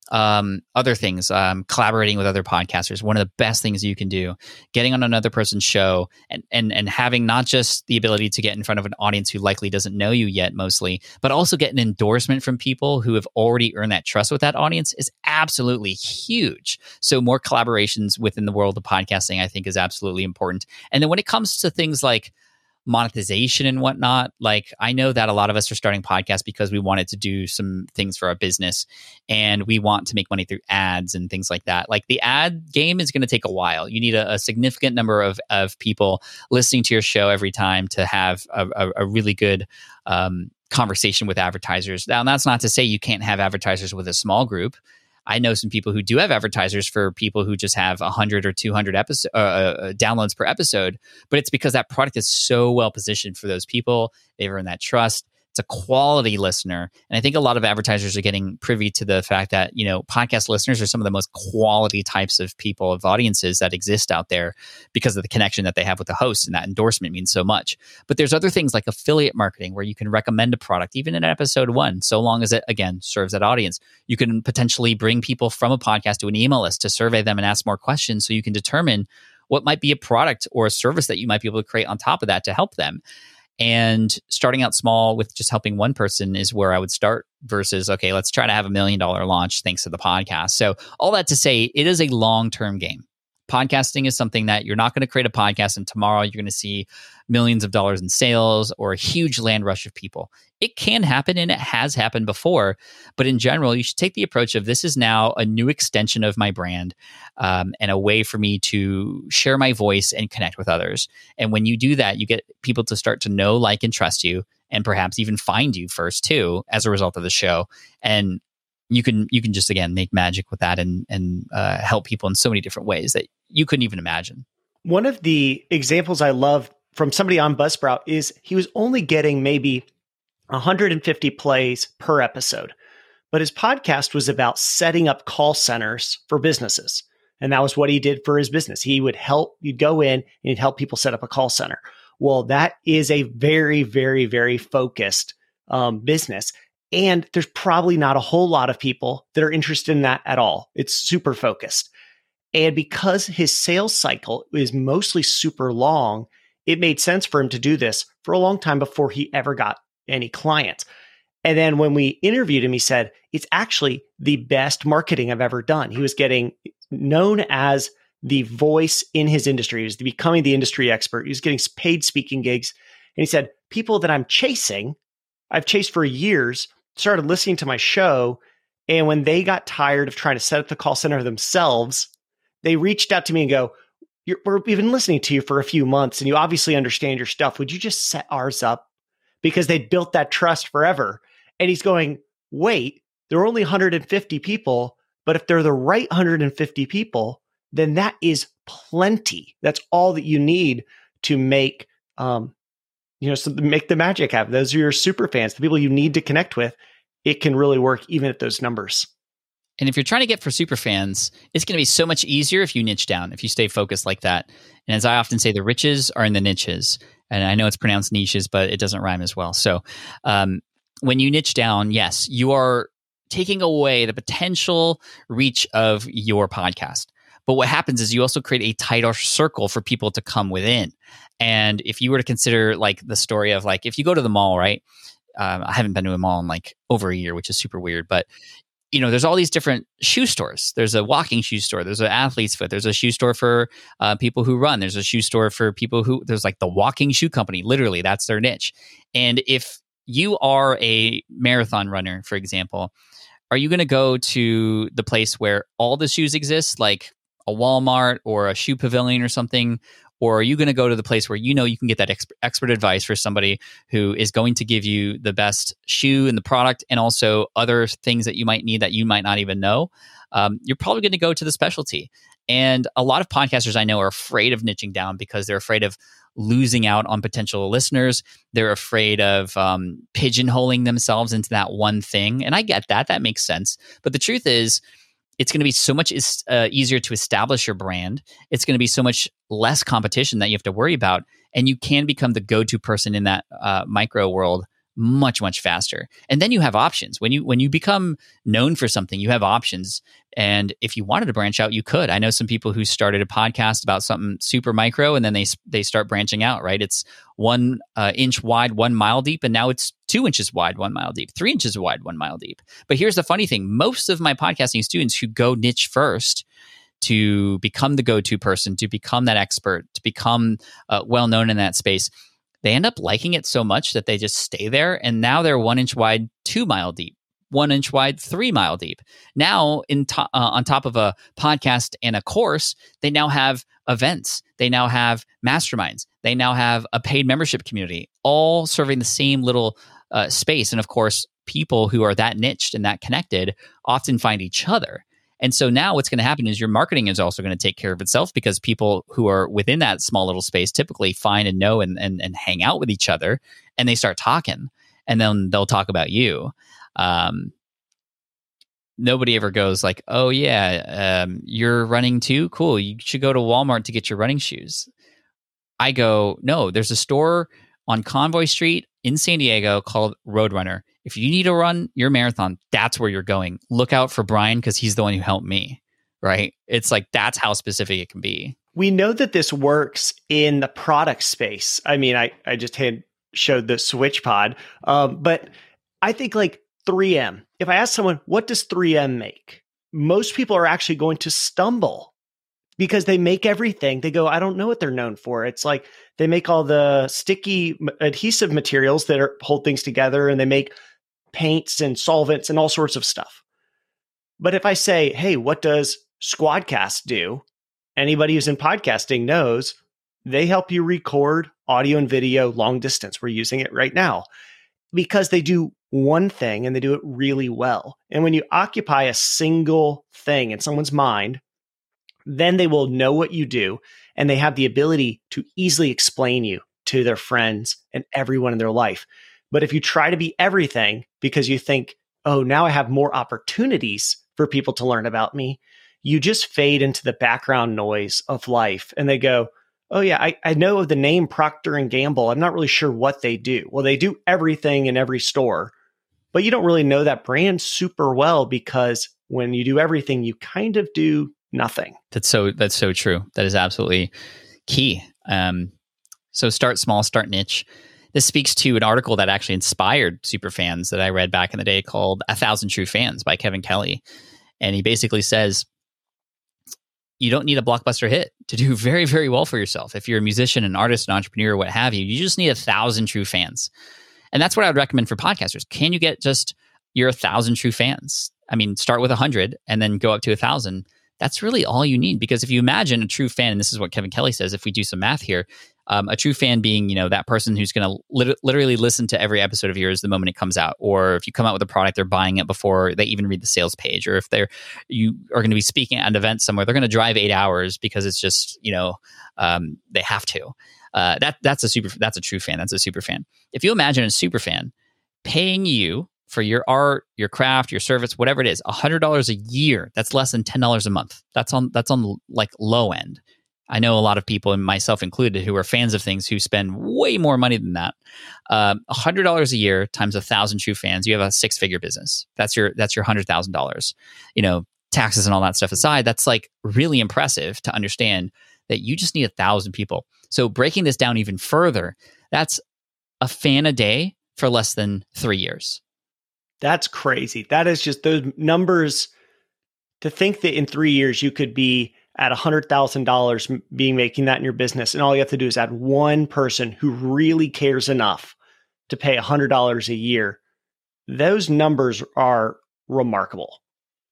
Um, other things, um, collaborating with other podcasters, one of the best things you can do, getting on another person's show and, and, and having not just the ability to get in front of an audience who likely doesn't know you yet mostly, but also get an endorsement from people who have already earned that trust with that audience is absolutely huge. So more collaborations within the world of podcasting, I think, is absolutely important. And then when it comes to things like monetization and whatnot, like I know that a lot of us are starting podcasts because we wanted to do some things for our business and we want to make money through ads and things like that. Like the ad game is going to take a while. You need a, a significant number of, of people listening to your show every time to have a, a, a really good um, conversation with advertisers. Now, that's not to say you can't have advertisers with a small group. I know some people who do have advertisers for people who just have one hundred or two hundred episode, uh, downloads per episode, but it's because that product is so well positioned for those people. They've earned that trust. It's a quality listener. And I think a lot of advertisers are getting privy to the fact that, you know, podcast listeners are some of the most quality types of people, of audiences that exist out there because of the connection that they have with the host, and that endorsement means so much. But there's other things like affiliate marketing where you can recommend a product, even in episode one, so long as it, again, serves that audience. You can potentially bring people from a podcast to an email list to survey them and ask more questions so you can determine what might be a product or a service that you might be able to create on top of that to help them. And starting out small with just helping one person is where I would start versus, okay, let's try to have a million dollar launch thanks to the podcast. So all that to say, it is a long-term game. Podcasting is something that you're not going to create a podcast and tomorrow you're going to see millions of dollars in sales or a huge land rush of people. It can happen and it has happened before, but in general, you should take the approach of this is now a new extension of my brand um, and a way for me to share my voice and connect with others. And when you do that, you get people to start to know, like, and trust you, and perhaps even find you first too as a result of the show. And you can you can just, again, make magic with that and and uh, help people in so many different ways that you couldn't even imagine. One of the examples I love from somebody on Buzzsprout is he was only getting maybe one hundred fifty plays per episode, but his podcast was about setting up call centers for businesses. And that was what he did for his business. He would help, you'd go in and he'd help people set up a call center. Well, that is a very, very, very focused um, business. And there's probably not a whole lot of people that are interested in that at all. It's super focused. And because his sales cycle is mostly super long, it made sense for him to do this for a long time before he ever got any clients. And then when we interviewed him, he said, it's actually the best marketing I've ever done. He was getting known as the voice in his industry. He was becoming the industry expert. He was getting paid speaking gigs. And he said, people that I'm chasing, I've chased for years, started listening to my show. And when they got tired of trying to set up the call center themselves, they reached out to me and go, You're, we've been listening to you for a few months and you obviously understand your stuff. Would you just set ours up? Because they built that trust forever. And he's going, wait, there are only one hundred fifty people, but if they're the right one hundred fifty people, then that is plenty. That's all that you need to make, um, you know, so make the magic happen. Those are your super fans, the people you need to connect with. It can really work even at those numbers. And if you're trying to get for super fans, it's going to be so much easier if you niche down, if you stay focused like that. And as I often say, the riches are in the niches. And I know it's pronounced niches, but it doesn't rhyme as well. So um, when you niche down, yes, you are taking away the potential reach of your podcast. But what happens is you also create a tighter circle for people to come within. And if you were to consider like the story of like, if you go to the mall, right? Um, I haven't been to a mall in like over a year, which is super weird, but you know, there's all these different shoe stores. There's a walking shoe store. There's an athlete's foot. There's a shoe store for uh, people who run. There's a shoe store for people who, there's like the walking shoe company. Literally, that's their niche. And if you are a marathon runner, for example, Are you going to go to the place where all the shoes exist, like a Walmart or a shoe pavilion or something? Or are you going to go to the place where you know you can get that exp- expert advice for somebody who is going to give you the best shoe and the product and also other things that you might need that you might not even know? Um, you're probably going to go to the specialty. And a lot of podcasters I know are afraid of niching down because they're afraid of losing out on potential listeners. They're afraid of um, pigeonholing themselves into that one thing. And I get that. That makes sense. But the truth is, it's going to be so much is, uh, easier to establish your brand. It's going to be so much less competition that you have to worry about. And you can become the go-to person in that uh, micro world much, much faster. And then you have options. When you when you become known for something, you have options. And if you wanted to branch out, you could. I know some people who started a podcast about something super micro, and then they they start branching out, right? It's one uh, inch wide, one mile deep, and now it's two inches wide, one mile deep, three inches wide, one mile deep. But here's the funny thing. Most of my podcasting students who go niche first to become the go-to person, to become that expert, to become uh, well-known in that space, they end up liking it so much that they just stay there. And now they're one inch wide, two mile deep, one inch wide, three mile deep. Now, in to- uh, on top of a podcast and a course, they now have events. They now have masterminds. They now have a paid membership community, all serving the same little uh, space. And of course, people who are that niched and that connected often find each other. And so now what's going to happen is your marketing is also going to take care of itself because people who are within that small little space typically find and know and, and, and hang out with each other, and they start talking, and then they'll talk about you. Um, nobody ever goes like, oh yeah, um, you're running too? Cool. You should go to Walmart to get your running shoes. I go, no, there's a store on Convoy Street in San Diego called Roadrunner. If you need to run your marathon, that's where you're going. Look out for Brian because he's the one who helped me, right? It's like, that's how specific it can be. We know that this works in the product space. I mean, I, I just had showed the Switch Pod, um, but I think like three M, if I ask someone, what does three M make? Most people are actually going to stumble because they make everything. They go, I don't know what they're known for. It's like they make all the sticky adhesive materials that are, hold things together, and they make paints and solvents and all sorts of stuff. But if I say, hey, what does Squadcast do? Anybody who's in podcasting knows they help you record audio and video long distance. We're using it right now because they do one thing and they do it really well. And when you occupy a single thing in someone's mind, then they will know what you do, and they have the ability to easily explain you to their friends and everyone in their life. But if you try to be everything because you think, oh, now I have more opportunities for people to learn about me, you just fade into the background noise of life. And they go, oh yeah, I, I know the name Procter and Gamble. I'm not really sure what they do. Well, they do everything in every store, but you don't really know that brand super well because when you do everything, you kind of do nothing. That's so, that's so true. That is absolutely key. Um, so start small, start niche. This speaks to an article that actually inspired superfans that I read back in the day called A Thousand True Fans by Kevin Kelly. And he basically says, you don't need a blockbuster hit to do very, very well for yourself. If you're a musician, an artist, an entrepreneur, what have you, you just need a thousand true fans. And that's what I would recommend for podcasters. Can you get just your a thousand true fans? I mean, start with a hundred and then go up to a thousand. That's really all you need. Because if you imagine a true fan, and this is what Kevin Kelly says, if we do some math here, um, a true fan being, you know, that person who's going to lit- literally listen to every episode of yours the moment it comes out. Or if you come out with a product, they're buying it before they even read the sales page. Or if they're, you are going to be speaking at an event somewhere, they're going to drive eight hours because it's just, you know, um, they have to. Uh, that that's a super, that's a true fan. That's a super fan. If you imagine a super fan paying you for your art, your craft, your service, whatever it is, one hundred dollars a year, that's less than ten dollars a month. That's on that's on like low end. I know a lot of people, and myself included, who are fans of things who spend way more money than that. Um, one hundred dollars a year times a thousand true fans, you have a six-figure business. That's your that's your one hundred thousand dollars. You know, taxes and all that stuff aside, that's like really impressive to understand that you just need a thousand people. So breaking this down even further, that's a fan a day for less than three years. That's crazy. That is just those numbers. To think that in three years you could be at one hundred thousand dollars being making that in your business, and all you have to do is add one person who really cares enough to pay one hundred dollars a year. Those numbers are remarkable.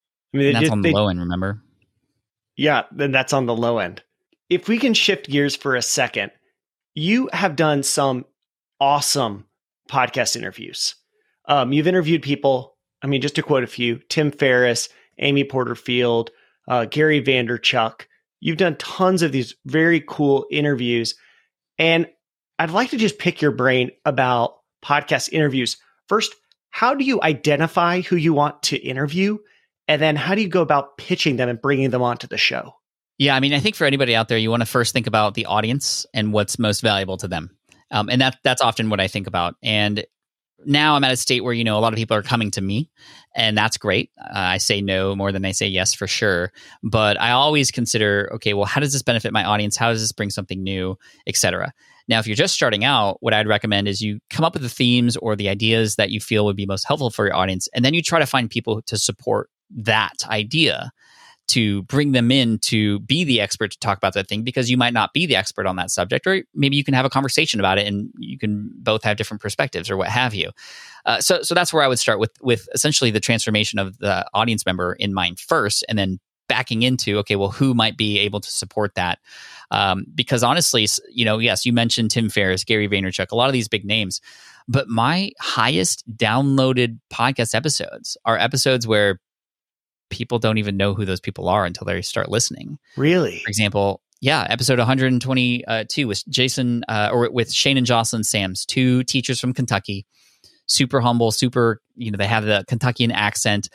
I mean, And that's just, on the they, low end, remember? Yeah, then that's on the low end. If we can shift gears for a second, you have done some awesome podcast interviews. Um, you've interviewed people, I mean, just to quote a few, Tim Ferriss, Amy Porterfield, uh, Gary Vaynerchuk. You've done tons of these very cool interviews. And I'd like to just pick your brain about podcast interviews. First, how do you identify who you want to interview? And then how do you go about pitching them and bringing them onto the show? Yeah, I mean, I think for anybody out there, you want to first think about the audience and what's most valuable to them. Um, and that that's often what I think about. And now I'm at a state where, you know, a lot of people are coming to me, and that's great. Uh, I say no more than I say yes for sure. But I always consider, okay, well, how does this benefit my audience? How does this bring something new, et cetera? Now, if you're just starting out, what I'd recommend is you come up with the themes or the ideas that you feel would be most helpful for your audience, and then you try to find people to support that idea, to bring them in to be the expert to talk about that thing, because you might not be the expert on that subject, or maybe you can have a conversation about it and you can both have different perspectives or what have you. Uh, so, so that's where I would start with, with essentially the transformation of the audience member in mind first, and then backing into, okay, well, who might be able to support that? Um, because honestly, you know, yes, you mentioned Tim Ferriss, Gary Vaynerchuk, a lot of these big names, but my highest downloaded podcast episodes are episodes where people don't even know who those people are until they start listening. Really? For example, yeah, episode one twenty-two with Jason uh, or with Shane and Jocelyn Sams, two teachers from Kentucky, super humble, super, you know, they have the Kentuckian accent.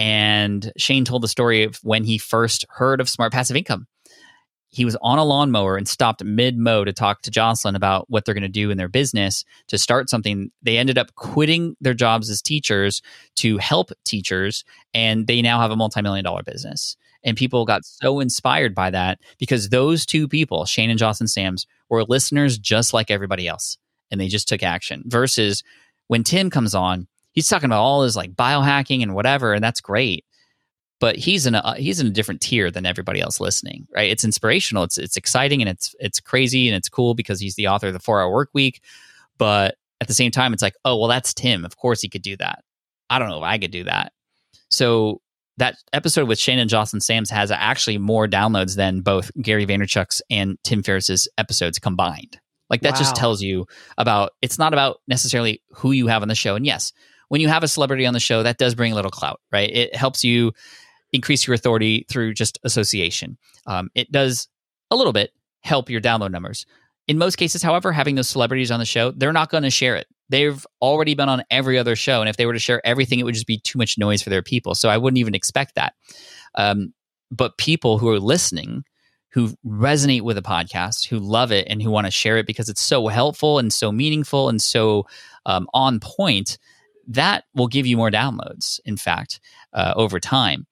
And Shane told the story of when he first heard of Smart Passive Income. He was on a lawnmower and stopped mid-mow to talk to Jocelyn about what they're going to do in their business to start something. They ended up quitting their jobs as teachers to help teachers, and they now have a multi-million dollar business. And people got so inspired by that because those two people, Shane and Jocelyn Sams, were listeners just like everybody else, and they just took action. Versus when Tim comes on, he's talking about all his like biohacking and whatever, and that's great. But he's in a he's in a different tier than everybody else listening, right? It's inspirational, it's it's exciting, and it's it's crazy, and it's cool because he's the author of the four hour Work Week. But at the same time, it's like, oh, well, that's Tim. Of course he could do that. I don't know if I could do that. So that episode with Shane and Jocelyn Sams has actually more downloads than both Gary Vaynerchuk's and Tim Ferriss's episodes combined. Like that wow. just tells you about, it's not about necessarily who you have on the show. And yes, when you have a celebrity on the show, that does bring a little clout, right? It helps you increase your authority through just association. Um, it does a little bit help your download numbers. In most cases, however, having those celebrities on the show, they're not going to share it. They've already been on every other show. And if they were to share everything, it would just be too much noise for their people. So I wouldn't even expect that. Um, but people who are listening, who resonate with a podcast, who love it and who want to share it because it's so helpful and so meaningful and so um, on point, that will give you more downloads, in fact, uh, over time.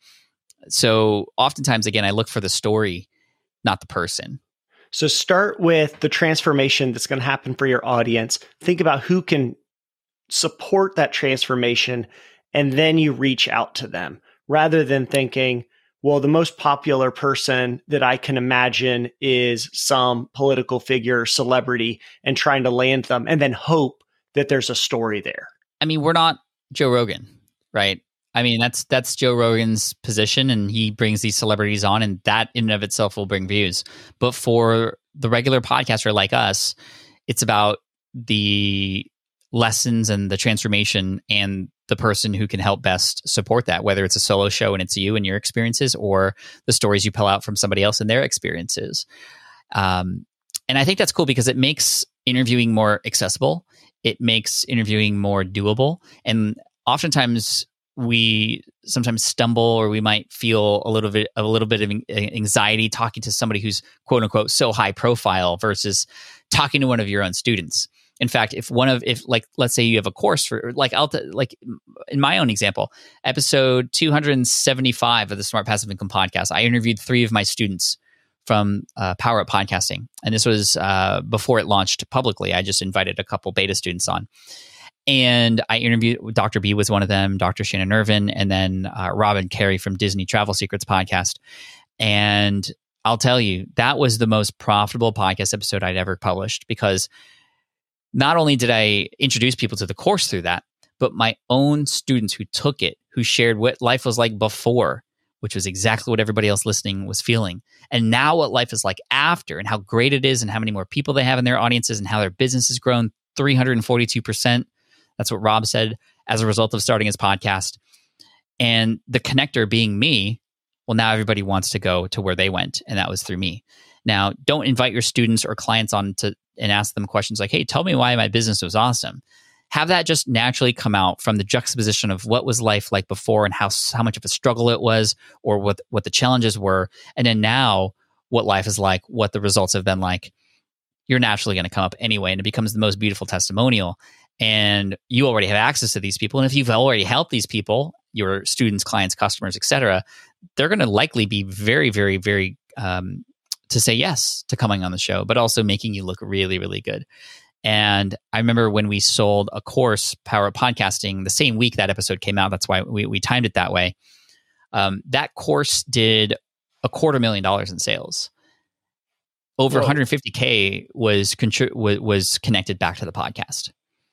So oftentimes, again, I look for the story, not the person. So start with the transformation that's going to happen for your audience. Think about who can support that transformation, and then you reach out to them rather than thinking, well, the most popular person that I can imagine is some political figure or celebrity, and trying to land them and then hope that there's a story there. I mean, we're not Joe Rogan, right? I mean, that's that's Joe Rogan's position, and he brings these celebrities on, and that in and of itself will bring views. But for the regular podcaster like us, it's about the lessons and the transformation and the person who can help best support that, whether it's a solo show and it's you and your experiences, or the stories you pull out from somebody else and their experiences. Um, and I think that's cool because it makes interviewing more accessible. It makes interviewing more doable. And oftentimes we sometimes stumble, or we might feel a little bit, a little bit of anxiety talking to somebody who's quote unquote so high profile versus talking to one of your own students. In fact, if one of, if like, let's say you have a course for like, I'll t- like in my own example, episode two seventy-five of the Smart Passive Income podcast, I interviewed three of my students from uh, Power Up Podcasting. And this was uh, before it launched publicly. I just invited a couple beta students on. And I interviewed, Doctor B was one of them, Doctor Shannon Irvin, and then uh, Robin Carey from Disney Travel Secrets podcast. And I'll tell you, that was the most profitable podcast episode I'd ever published, because not only did I introduce people to the course through that, but my own students who took it, who shared what life was like before, which was exactly what everybody else listening was feeling. And now what life is like after, and how great it is, and how many more people they have in their audiences, and how their business has grown three hundred forty-two percent. That's what Rob said as a result of starting his podcast. And the connector being me, well, now everybody wants to go to where they went, and that was through me. Now, don't invite your students or clients on to and ask them questions like, hey, tell me why my business was awesome. Have that just naturally come out from the juxtaposition of what was life like before, and how how much of a struggle it was, or what what the challenges were, and then now what life is like, what the results have been like. You're naturally going to come up anyway, and it becomes the most beautiful testimonial. And you already have access to these people, and if you've already helped these people, your students, clients, customers, et cetera, they're going to likely be very, very, very um, to say yes to coming on the show, but also making you look really, really good. And I remember when we sold a course, Power Up Podcasting, the same week that episode came out. That's why we, we timed it that way. Um, that course did a quarter million dollars in sales. Over Whoa. one hundred fifty K was, contri- was was connected back to the podcast.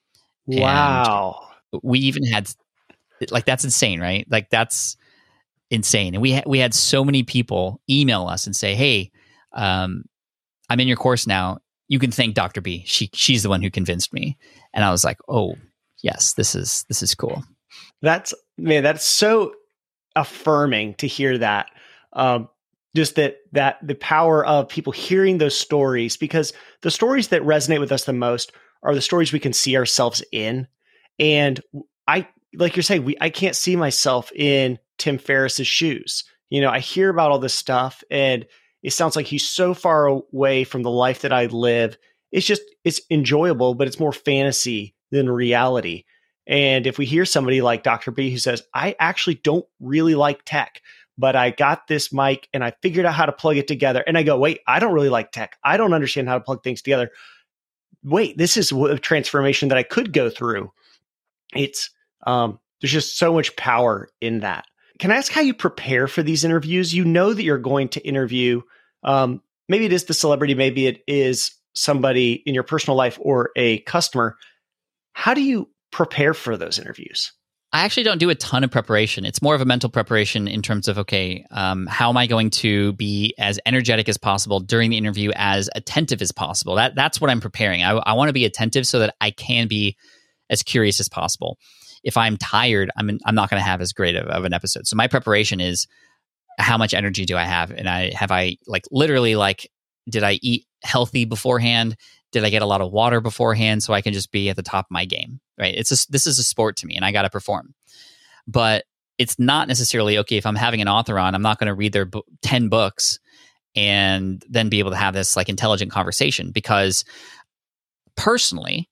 Wow. And we even had, like, that's insane, right? Like, that's insane. And we ha- we had so many people email us and say, hey, um, I'm in your course now. You can thank Doctor B. She she's the one who convinced me. And I was like, oh, yes, this is this is cool. That's man, that's so affirming to hear that. Um, just that that the power of people hearing those stories, because the stories that resonate with us the most are the stories we can see ourselves in. And I, like you're saying, we I can't see myself in Tim Ferriss's shoes. You know, I hear about all this stuff, and it sounds like he's so far away from the life that I live. It's just, it's enjoyable, but it's more fantasy than reality. And if we hear somebody like Doctor B who says, I actually don't really like tech, but I got this mic and I figured out how to plug it together. And I go, wait, I don't really like tech. I don't understand how to plug things together. Wait, this is a transformation that I could go through. It's, um, there's just so much power in that. Can I ask how you prepare for these interviews? You know that you're going to interview, um, maybe it is the celebrity, maybe it is somebody in your personal life or a customer. How do you prepare for those interviews? I actually don't do a ton of preparation. It's more of a mental preparation in terms of, okay, um, how am I going to be as energetic as possible during the interview, as attentive as possible? That That's what I'm preparing. I, I want to be attentive so that I can be as curious as possible. If I'm tired, I'm in, I'm not going to have as great of, of an episode. So my preparation is, how much energy do I have? And I have I like literally like, did I eat healthy beforehand? Did I get a lot of water beforehand so I can just be at the top of my game? Right? It's a, this is a sport to me, and I got to perform. But it's not necessarily, okay, if I'm having an author on, I'm not going to read their bo- ten books and then be able to have this like intelligent conversation, because personally,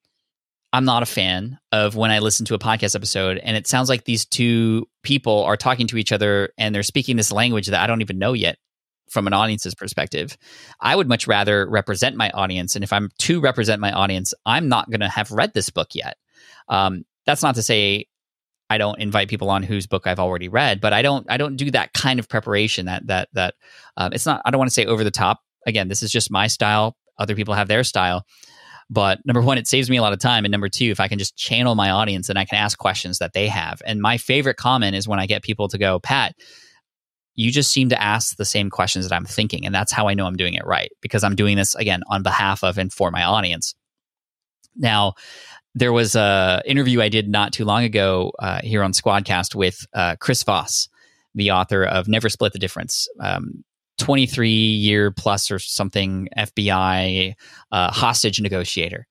I'm not a fan of when I listen to a podcast episode and it sounds like these two people are talking to each other and they're speaking this language that I don't even know yet from an audience's perspective. I would much rather represent my audience. And if I'm to represent my audience, I'm not going to have read this book yet. Um, that's not to say I don't invite people on whose book I've already read, but I don't, I don't do that kind of preparation that, that, that um, it's not, I don't want to say over the top. Again, this is just my style. Other people have their style. But number one, it saves me a lot of time. And number two, if I can just channel my audience and I can ask questions that they have. And my favorite comment is when I get people to go, Pat, you just seem to ask the same questions that I'm thinking. And that's how I know I'm doing it right, because I'm doing this, again, on behalf of and for my audience. Now, there was an interview I did not too long ago uh, here on Squadcast with uh, Chris Voss, the author of Never Split the Difference. Um, twenty-three year plus or something F B I uh, hostage negotiator.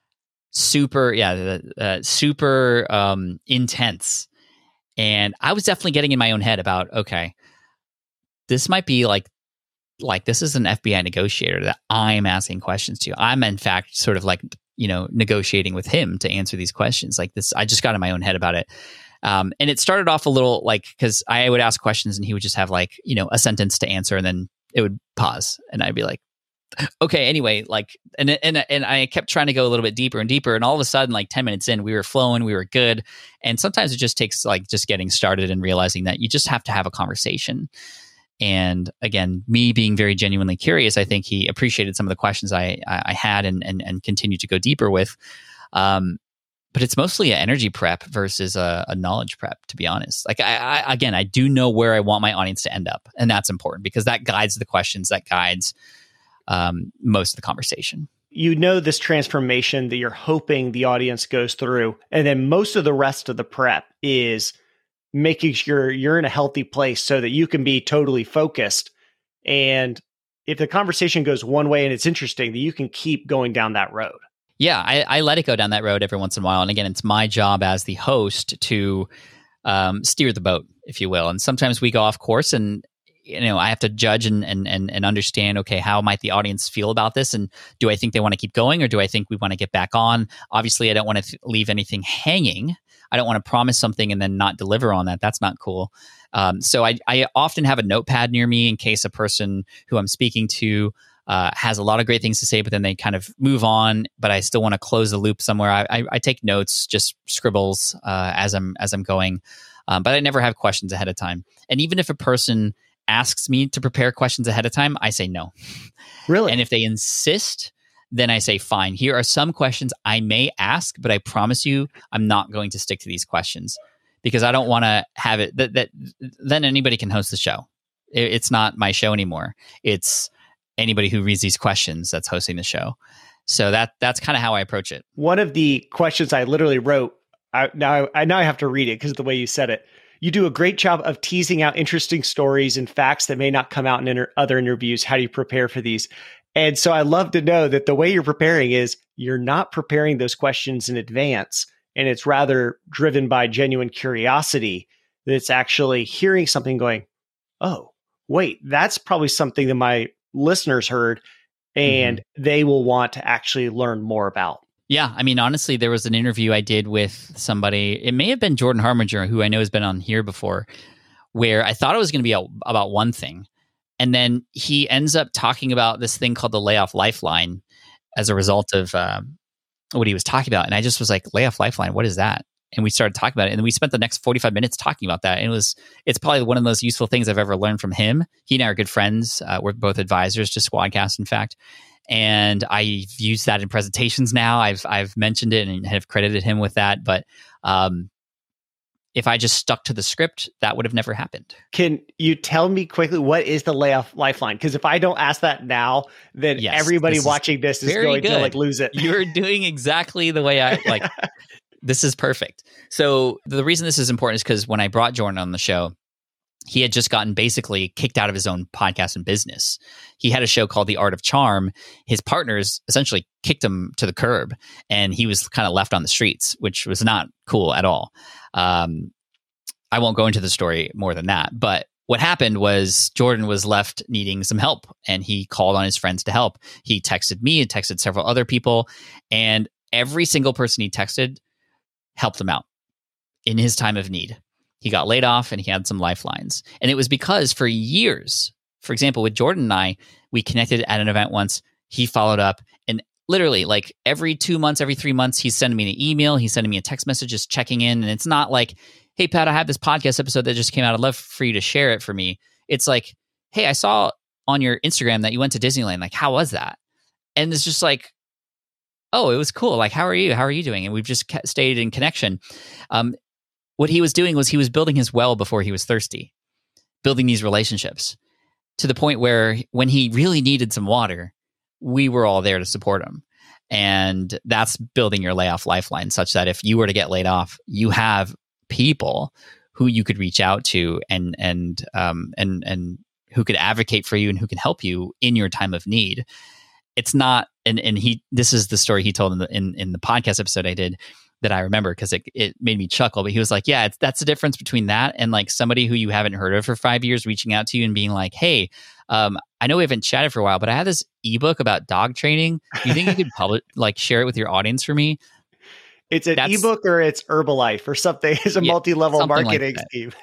Super, yeah, uh, super um, intense. And I was definitely getting in my own head about, okay, this might be like, like this is an F B I negotiator that I'm asking questions to. I'm in fact sort of like, you know, negotiating with him to answer these questions. Like this, I just got in my own head about it. Um, and it started off a little like, because I would ask questions and he would just have like, you know, a sentence to answer, and then it would pause, and I'd be like, okay, anyway, like, and and and I kept trying to go a little bit deeper and deeper, and all of a sudden, like ten minutes in, we were flowing, we were good. And sometimes it just takes like just getting started and realizing that you just have to have a conversation. And again, me being very genuinely curious, I think he appreciated some of the questions I I had and and and continued to go deeper with. Um, but it's mostly an energy prep versus a, a knowledge prep, to be honest. Like I, I, again, I do know where I want my audience to end up, and that's important because that guides the questions, that guides um, most of the conversation. You know this transformation that you're hoping the audience goes through, and then most of the rest of the prep is making sure you're in a healthy place so that you can be totally focused. And if the conversation goes one way and it's interesting, that you can keep going down that road. Yeah, I, I let it go down that road every once in a while. And again, it's my job as the host to um, steer the boat, if you will. And sometimes we go off course and, you know, I have to judge and, and, and, and understand, okay, how might the audience feel about this? And do I think they want to keep going, or do I think we want to get back on? Obviously, I don't want to th- leave anything hanging. I don't want to promise something and then not deliver on that. That's not cool. Um, so I, I often have a notepad near me in case a person who I'm speaking to uh, has a lot of great things to say, but then they kind of move on. But I still want to close the loop somewhere. I, I, I take notes, just scribbles uh, as I'm as I'm going, um, but I never have questions ahead of time. And even if a person asks me to prepare questions ahead of time, I say no. Really? And if they insist, then I say, fine, here are some questions I may ask, but I promise you I'm not going to stick to these questions because I don't want to have it that, that then anybody can host the show. It, it's not my show anymore. It's anybody who reads these questions that's hosting the show. So that that's kind of how I approach it. One of the questions I literally wrote, I, now I now I have to read it because of the way you said it. You do a great job of teasing out interesting stories and facts that may not come out in inter- other interviews. How do you prepare for these? And so I love to know that the way you're preparing is you're not preparing those questions in advance, and it's rather driven by genuine curiosity. That it's actually hearing something going, oh, wait, that's probably something that my listeners heard, and mm-hmm. they will want to actually learn more about. Yeah. I mean, honestly, there was an interview I did with somebody. It may have been Jordan Harbinger, who I know has been on here before, where I thought it was going to be a, about one thing. And then he ends up talking about this thing called the Layoff Lifeline as a result of um, what he was talking about. And I just was like, Layoff Lifeline, what is that? And we started talking about it. And then we spent the next forty-five minutes talking about that. And it was, it's probably one of the most useful things I've ever learned from him. He and I are good friends. Uh, we're both advisors to Squadcast, in fact. And I've used that in presentations now. I've I've mentioned it and have credited him with that. But um, if I just stuck to the script, that would have never happened. Can you tell me quickly, what is the Layoff Lifeline? Because if I don't ask that now, then yes, everybody this watching this is going good. to like lose it. You're doing exactly the way I like. This is perfect. So the reason this is important is because when I brought Jordan on the show, he had just gotten basically kicked out of his own podcast and business. He had a show called The Art of Charm. His partners essentially kicked him to the curb, and he was kind of left on the streets, which was not cool at all. Um, I won't go into the story more than that. But what happened was Jordan was left needing some help, and he called on his friends to help. He texted me and texted several other people, and every single person he texted helped him out in his time of need. He got laid off and he had some lifelines. And it was because for years, for example, with Jordan and I, we connected at an event once. He followed up, and literally like every two months, every three months, he's sending me an email. He's sending me a text message, just checking in. And it's not like, hey, Pat, I have this podcast episode that just came out. I'd love for you to share it for me. It's like, hey, I saw on your Instagram that you went to Disneyland. Like, how was that? And it's just like, oh, it was cool. Like, how are you? How are you doing? And we've just stayed in connection. Um, what he was doing was he was building his well before he was thirsty, building these relationships to the point where when he really needed some water, we were all there to support him. And that's building your layoff lifeline such that if you were to get laid off, you have people who you could reach out to and, and, um, and, and who could advocate for you and who can help you in your time of need. It's not, and, and he, this is the story he told in the, in, in the podcast episode I did that I remember because it, it made me chuckle, but he was like, yeah, it's, that's the difference between that and like somebody who you haven't heard of for five years reaching out to you and being like, hey, um, I know we haven't chatted for a while, but I have this ebook about dog training. Do you think you could publish, like share it with your audience for me? It's an that's, ebook or it's Herbalife or something. It's a yeah, multi-level marketing like scheme.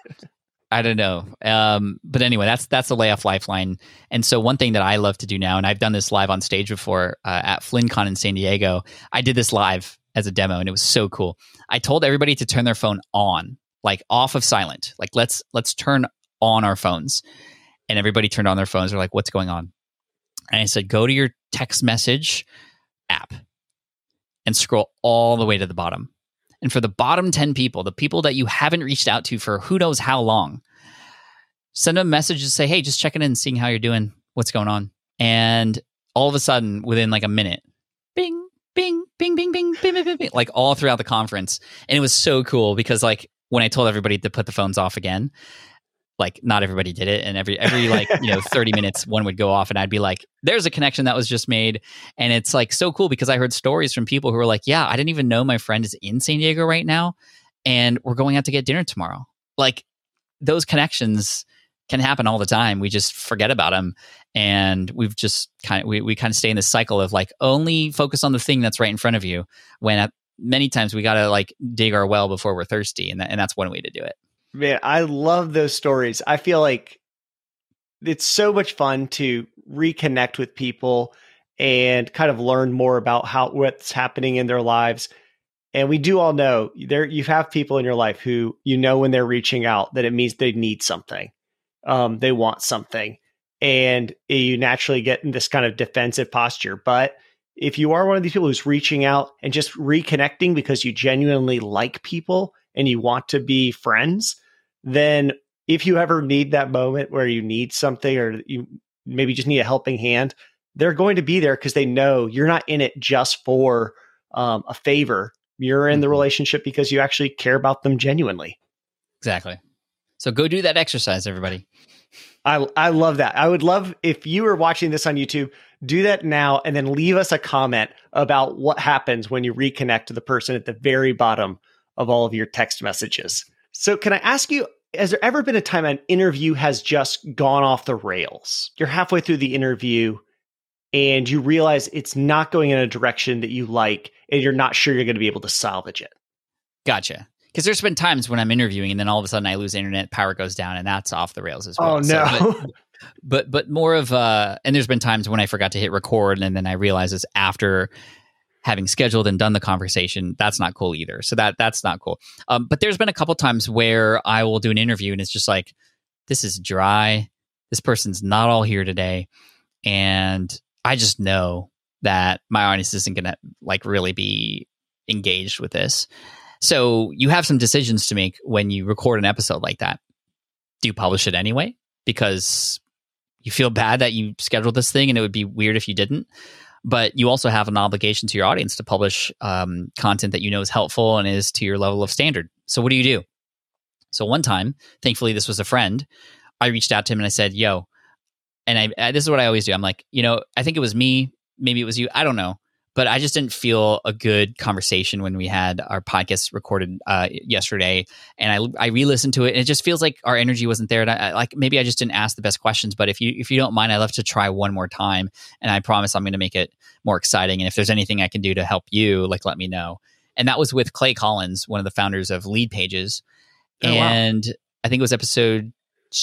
I don't know. Um, but anyway, that's that's the Layoff Lifeline. And so one thing that I love to do now, and I've done this live on stage before uh, at FlynnCon in San Diego, I did this live as a demo and it was so cool. I told everybody to turn their phone on, like off of silent. Like let's let's turn on our phones. And everybody turned on their phones. They're like, what's going on? And I said, go to your text message app and scroll all the way to the bottom. And for the bottom ten people, the people that you haven't reached out to for who knows how long, send them a message to say, hey, just checking in, seeing how you're doing, what's going on. And all of a sudden, within like a minute, bing, bing, bing, bing, bing, bing, bing, bing, bing, like all throughout the conference. And it was so cool because like when I told everybody to put the phones off again, like not everybody did it. And every, every like, you know, thirty minutes, one would go off and I'd be like, there's a connection that was just made. And it's like so cool because I heard stories from people who were like, yeah, I didn't even know my friend is in San Diego right now. And we're going out to get dinner tomorrow. Like those connections can happen all the time. We just forget about them. And we've just kind of, we, we kind of stay in this cycle of like only focus on the thing that's right in front of you when at many times we got to like dig our well before we're thirsty. And, that, and that's one way to do it. Man, I love those stories. I feel like it's so much fun to reconnect with people and kind of learn more about how what's happening in their lives. And we do all know there you have people in your life who you know when they're reaching out that it means they need something. Um, they want something. And you naturally get in this kind of defensive posture. But if you are one of these people who's reaching out and just reconnecting because you genuinely like people and you want to be friends, then if you ever need that moment where you need something or you maybe just need a helping hand, they're going to be there because they know you're not in it just for um, a favor. You're in the relationship because you actually care about them genuinely. Exactly. So go do that exercise, everybody. I I love that. I would love if you were watching this on YouTube, do that now and then leave us a comment about what happens when you reconnect to the person at the very bottom of all of your text messages. So can I ask you, has there ever been a time an interview has just gone off the rails? You're halfway through the interview and you realize it's not going in a direction that you like and you're not sure you're going to be able to salvage it. Gotcha. Because there's been times when I'm interviewing and then all of a sudden I lose internet, power goes down, and that's off the rails as well. Oh, no. So, but, but but more of, uh, and there's been times when I forgot to hit record and then I realize it's after having scheduled and done the conversation. That's not cool either. So that that's not cool. Um, but there's been a couple times where I will do an interview and it's just like, this is dry. This person's not all here today. And I just know that my audience isn't going to like really be engaged with this. So you have some decisions to make when you record an episode like that. Do you publish it anyway? Because you feel bad that you scheduled this thing and it would be weird if you didn't. But you also have an obligation to your audience to publish um, content that you know is helpful and is to your level of standard. So what do you do? So one time, thankfully, this was a friend. I reached out to him and I said, yo, and I, I this is what I always do. I'm like, you know, I think it was me. Maybe it was you. I don't know. But I just didn't feel a good conversation when we had our podcast recorded uh, yesterday. And I I re-listened to it and it just feels like our energy wasn't there. And I, I, like maybe I just didn't ask the best questions. But if you if you don't mind, I'd love to try one more time. And I promise I'm going to make it more exciting. And if there's anything I can do to help you, like let me know. And that was with Clay Collins, one of the founders of Lead Pages. Oh, and wow. I think it was episode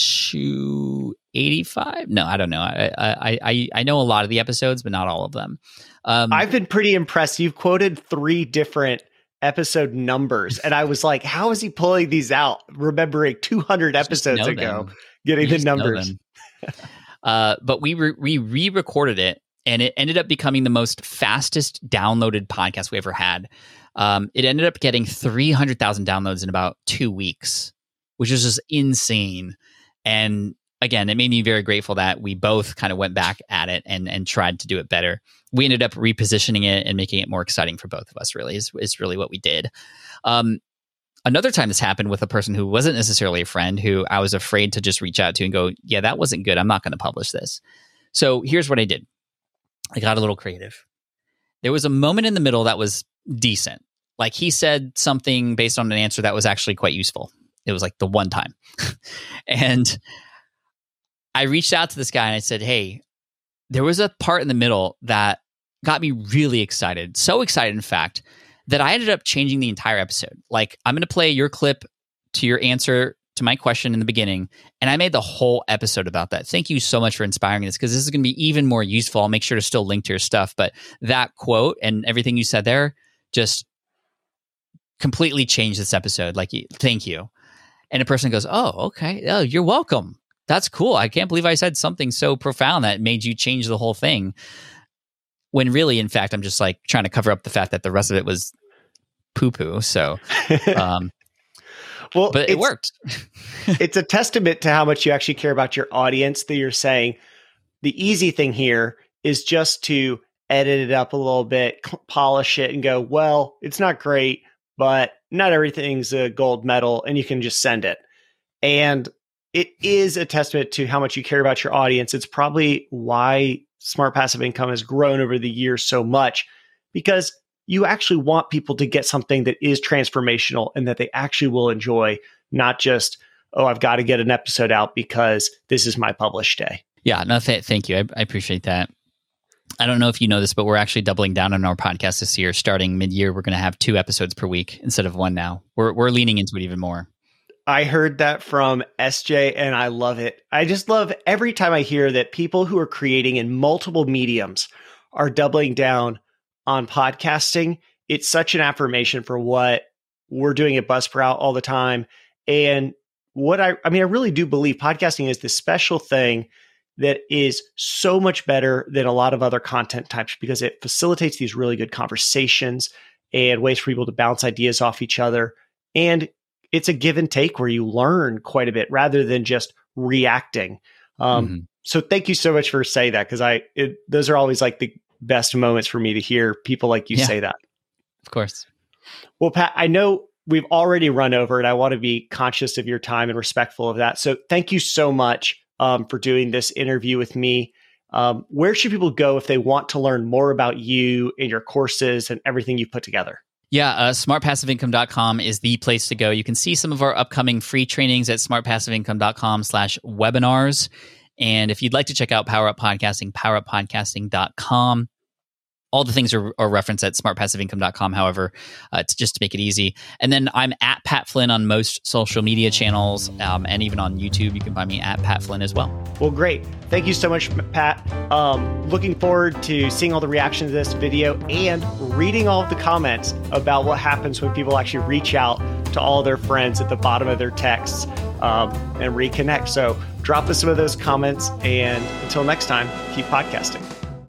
two eighty-five. No, I don't know. I, I I I know a lot of the episodes, but not all of them. Um, I've been pretty impressed. You've quoted three different episode numbers, and I was like, "How is he pulling these out?" Remembering two hundred episodes ago, them. getting you the numbers. uh, but we re- we re-recorded it, and it ended up becoming the most fastest downloaded podcast we ever had. Um, it ended up getting three hundred thousand downloads in about two weeks, which is just insane. And again, it made me very grateful that we both kind of went back at it and and tried to do it better. We ended up repositioning it and making it more exciting for both of us, really, is, is really what we did. Um, another time this happened with a person who wasn't necessarily a friend, who I was afraid to just reach out to and go, yeah, that wasn't good. I'm not going to publish this. So here's what I did. I got a little creative. There was a moment in the middle that was decent. Like he said something based on an answer that was actually quite useful. It was like the one time. And I reached out to this guy and I said, hey, there was a part in the middle that got me really excited. So excited, in fact, that I ended up changing the entire episode. Like, I'm going to play your clip to your answer to my question in the beginning. And I made the whole episode about that. Thank you so much for inspiring this, because this is going to be even more useful. I'll make sure to still link to your stuff. But that quote and everything you said there just completely changed this episode. Like, thank you. And a person goes, oh, okay. Oh, you're welcome. That's cool. I can't believe I said something so profound that made you change the whole thing. When really, in fact, I'm just like trying to cover up the fact that the rest of it was poo poo. So, um, well, but it worked. It's a testament to how much you actually care about your audience that you're saying the easy thing here is just to edit it up a little bit, polish it and go, well, it's not great, but not everything's a gold medal and you can just send it. And it is a testament to how much you care about your audience. It's probably why Smart Passive Income has grown over the years so much, because you actually want people to get something that is transformational and that they actually will enjoy, not just, oh, I've got to get an episode out because this is my publish day. Yeah, no, th- thank you. I, I appreciate that. I don't know if you know this, but we're actually doubling down on our podcast this year. Starting mid-year, we're going to have two episodes per week instead of one now. We're we're leaning into it even more. I heard that from S J and I love it. I just love every time I hear that people who are creating in multiple mediums are doubling down on podcasting. It's such an affirmation for what we're doing at Buzzsprout all the time. And what I, I mean, I really do believe podcasting is this special thing that is so much better than a lot of other content types because it facilitates these really good conversations and ways for people to bounce ideas off each other. And it's a give and take where you learn quite a bit rather than just reacting. Um, mm-hmm. So thank you so much for saying that, because I it, those are always like the best moments for me to hear people like you yeah, say that. Of course. Well, Pat, I know we've already run over and I want to be conscious of your time and respectful of that. So thank you so much um, for doing this interview with me. Um, where should people go if they want to learn more about you and your courses and everything you've put together? Yeah, uh, smart passive income dot com is the place to go. You can see some of our upcoming free trainings at smart passive income dot com slash webinars. And if you'd like to check out Power Up Podcasting, power up podcasting dot com. All the things are, are referenced at smart passive income dot com, however, uh, it's just to make it easy. And then I'm at Pat Flynn on most social media channels, um, and even on YouTube, you can find me at Pat Flynn as well. Well, great. Thank you so much, Pat. Um, looking forward to seeing all the reactions to this video and reading all of the comments about what happens when people actually reach out to all their friends at the bottom of their texts um, and reconnect. So drop us some of those comments, and until next time, keep podcasting.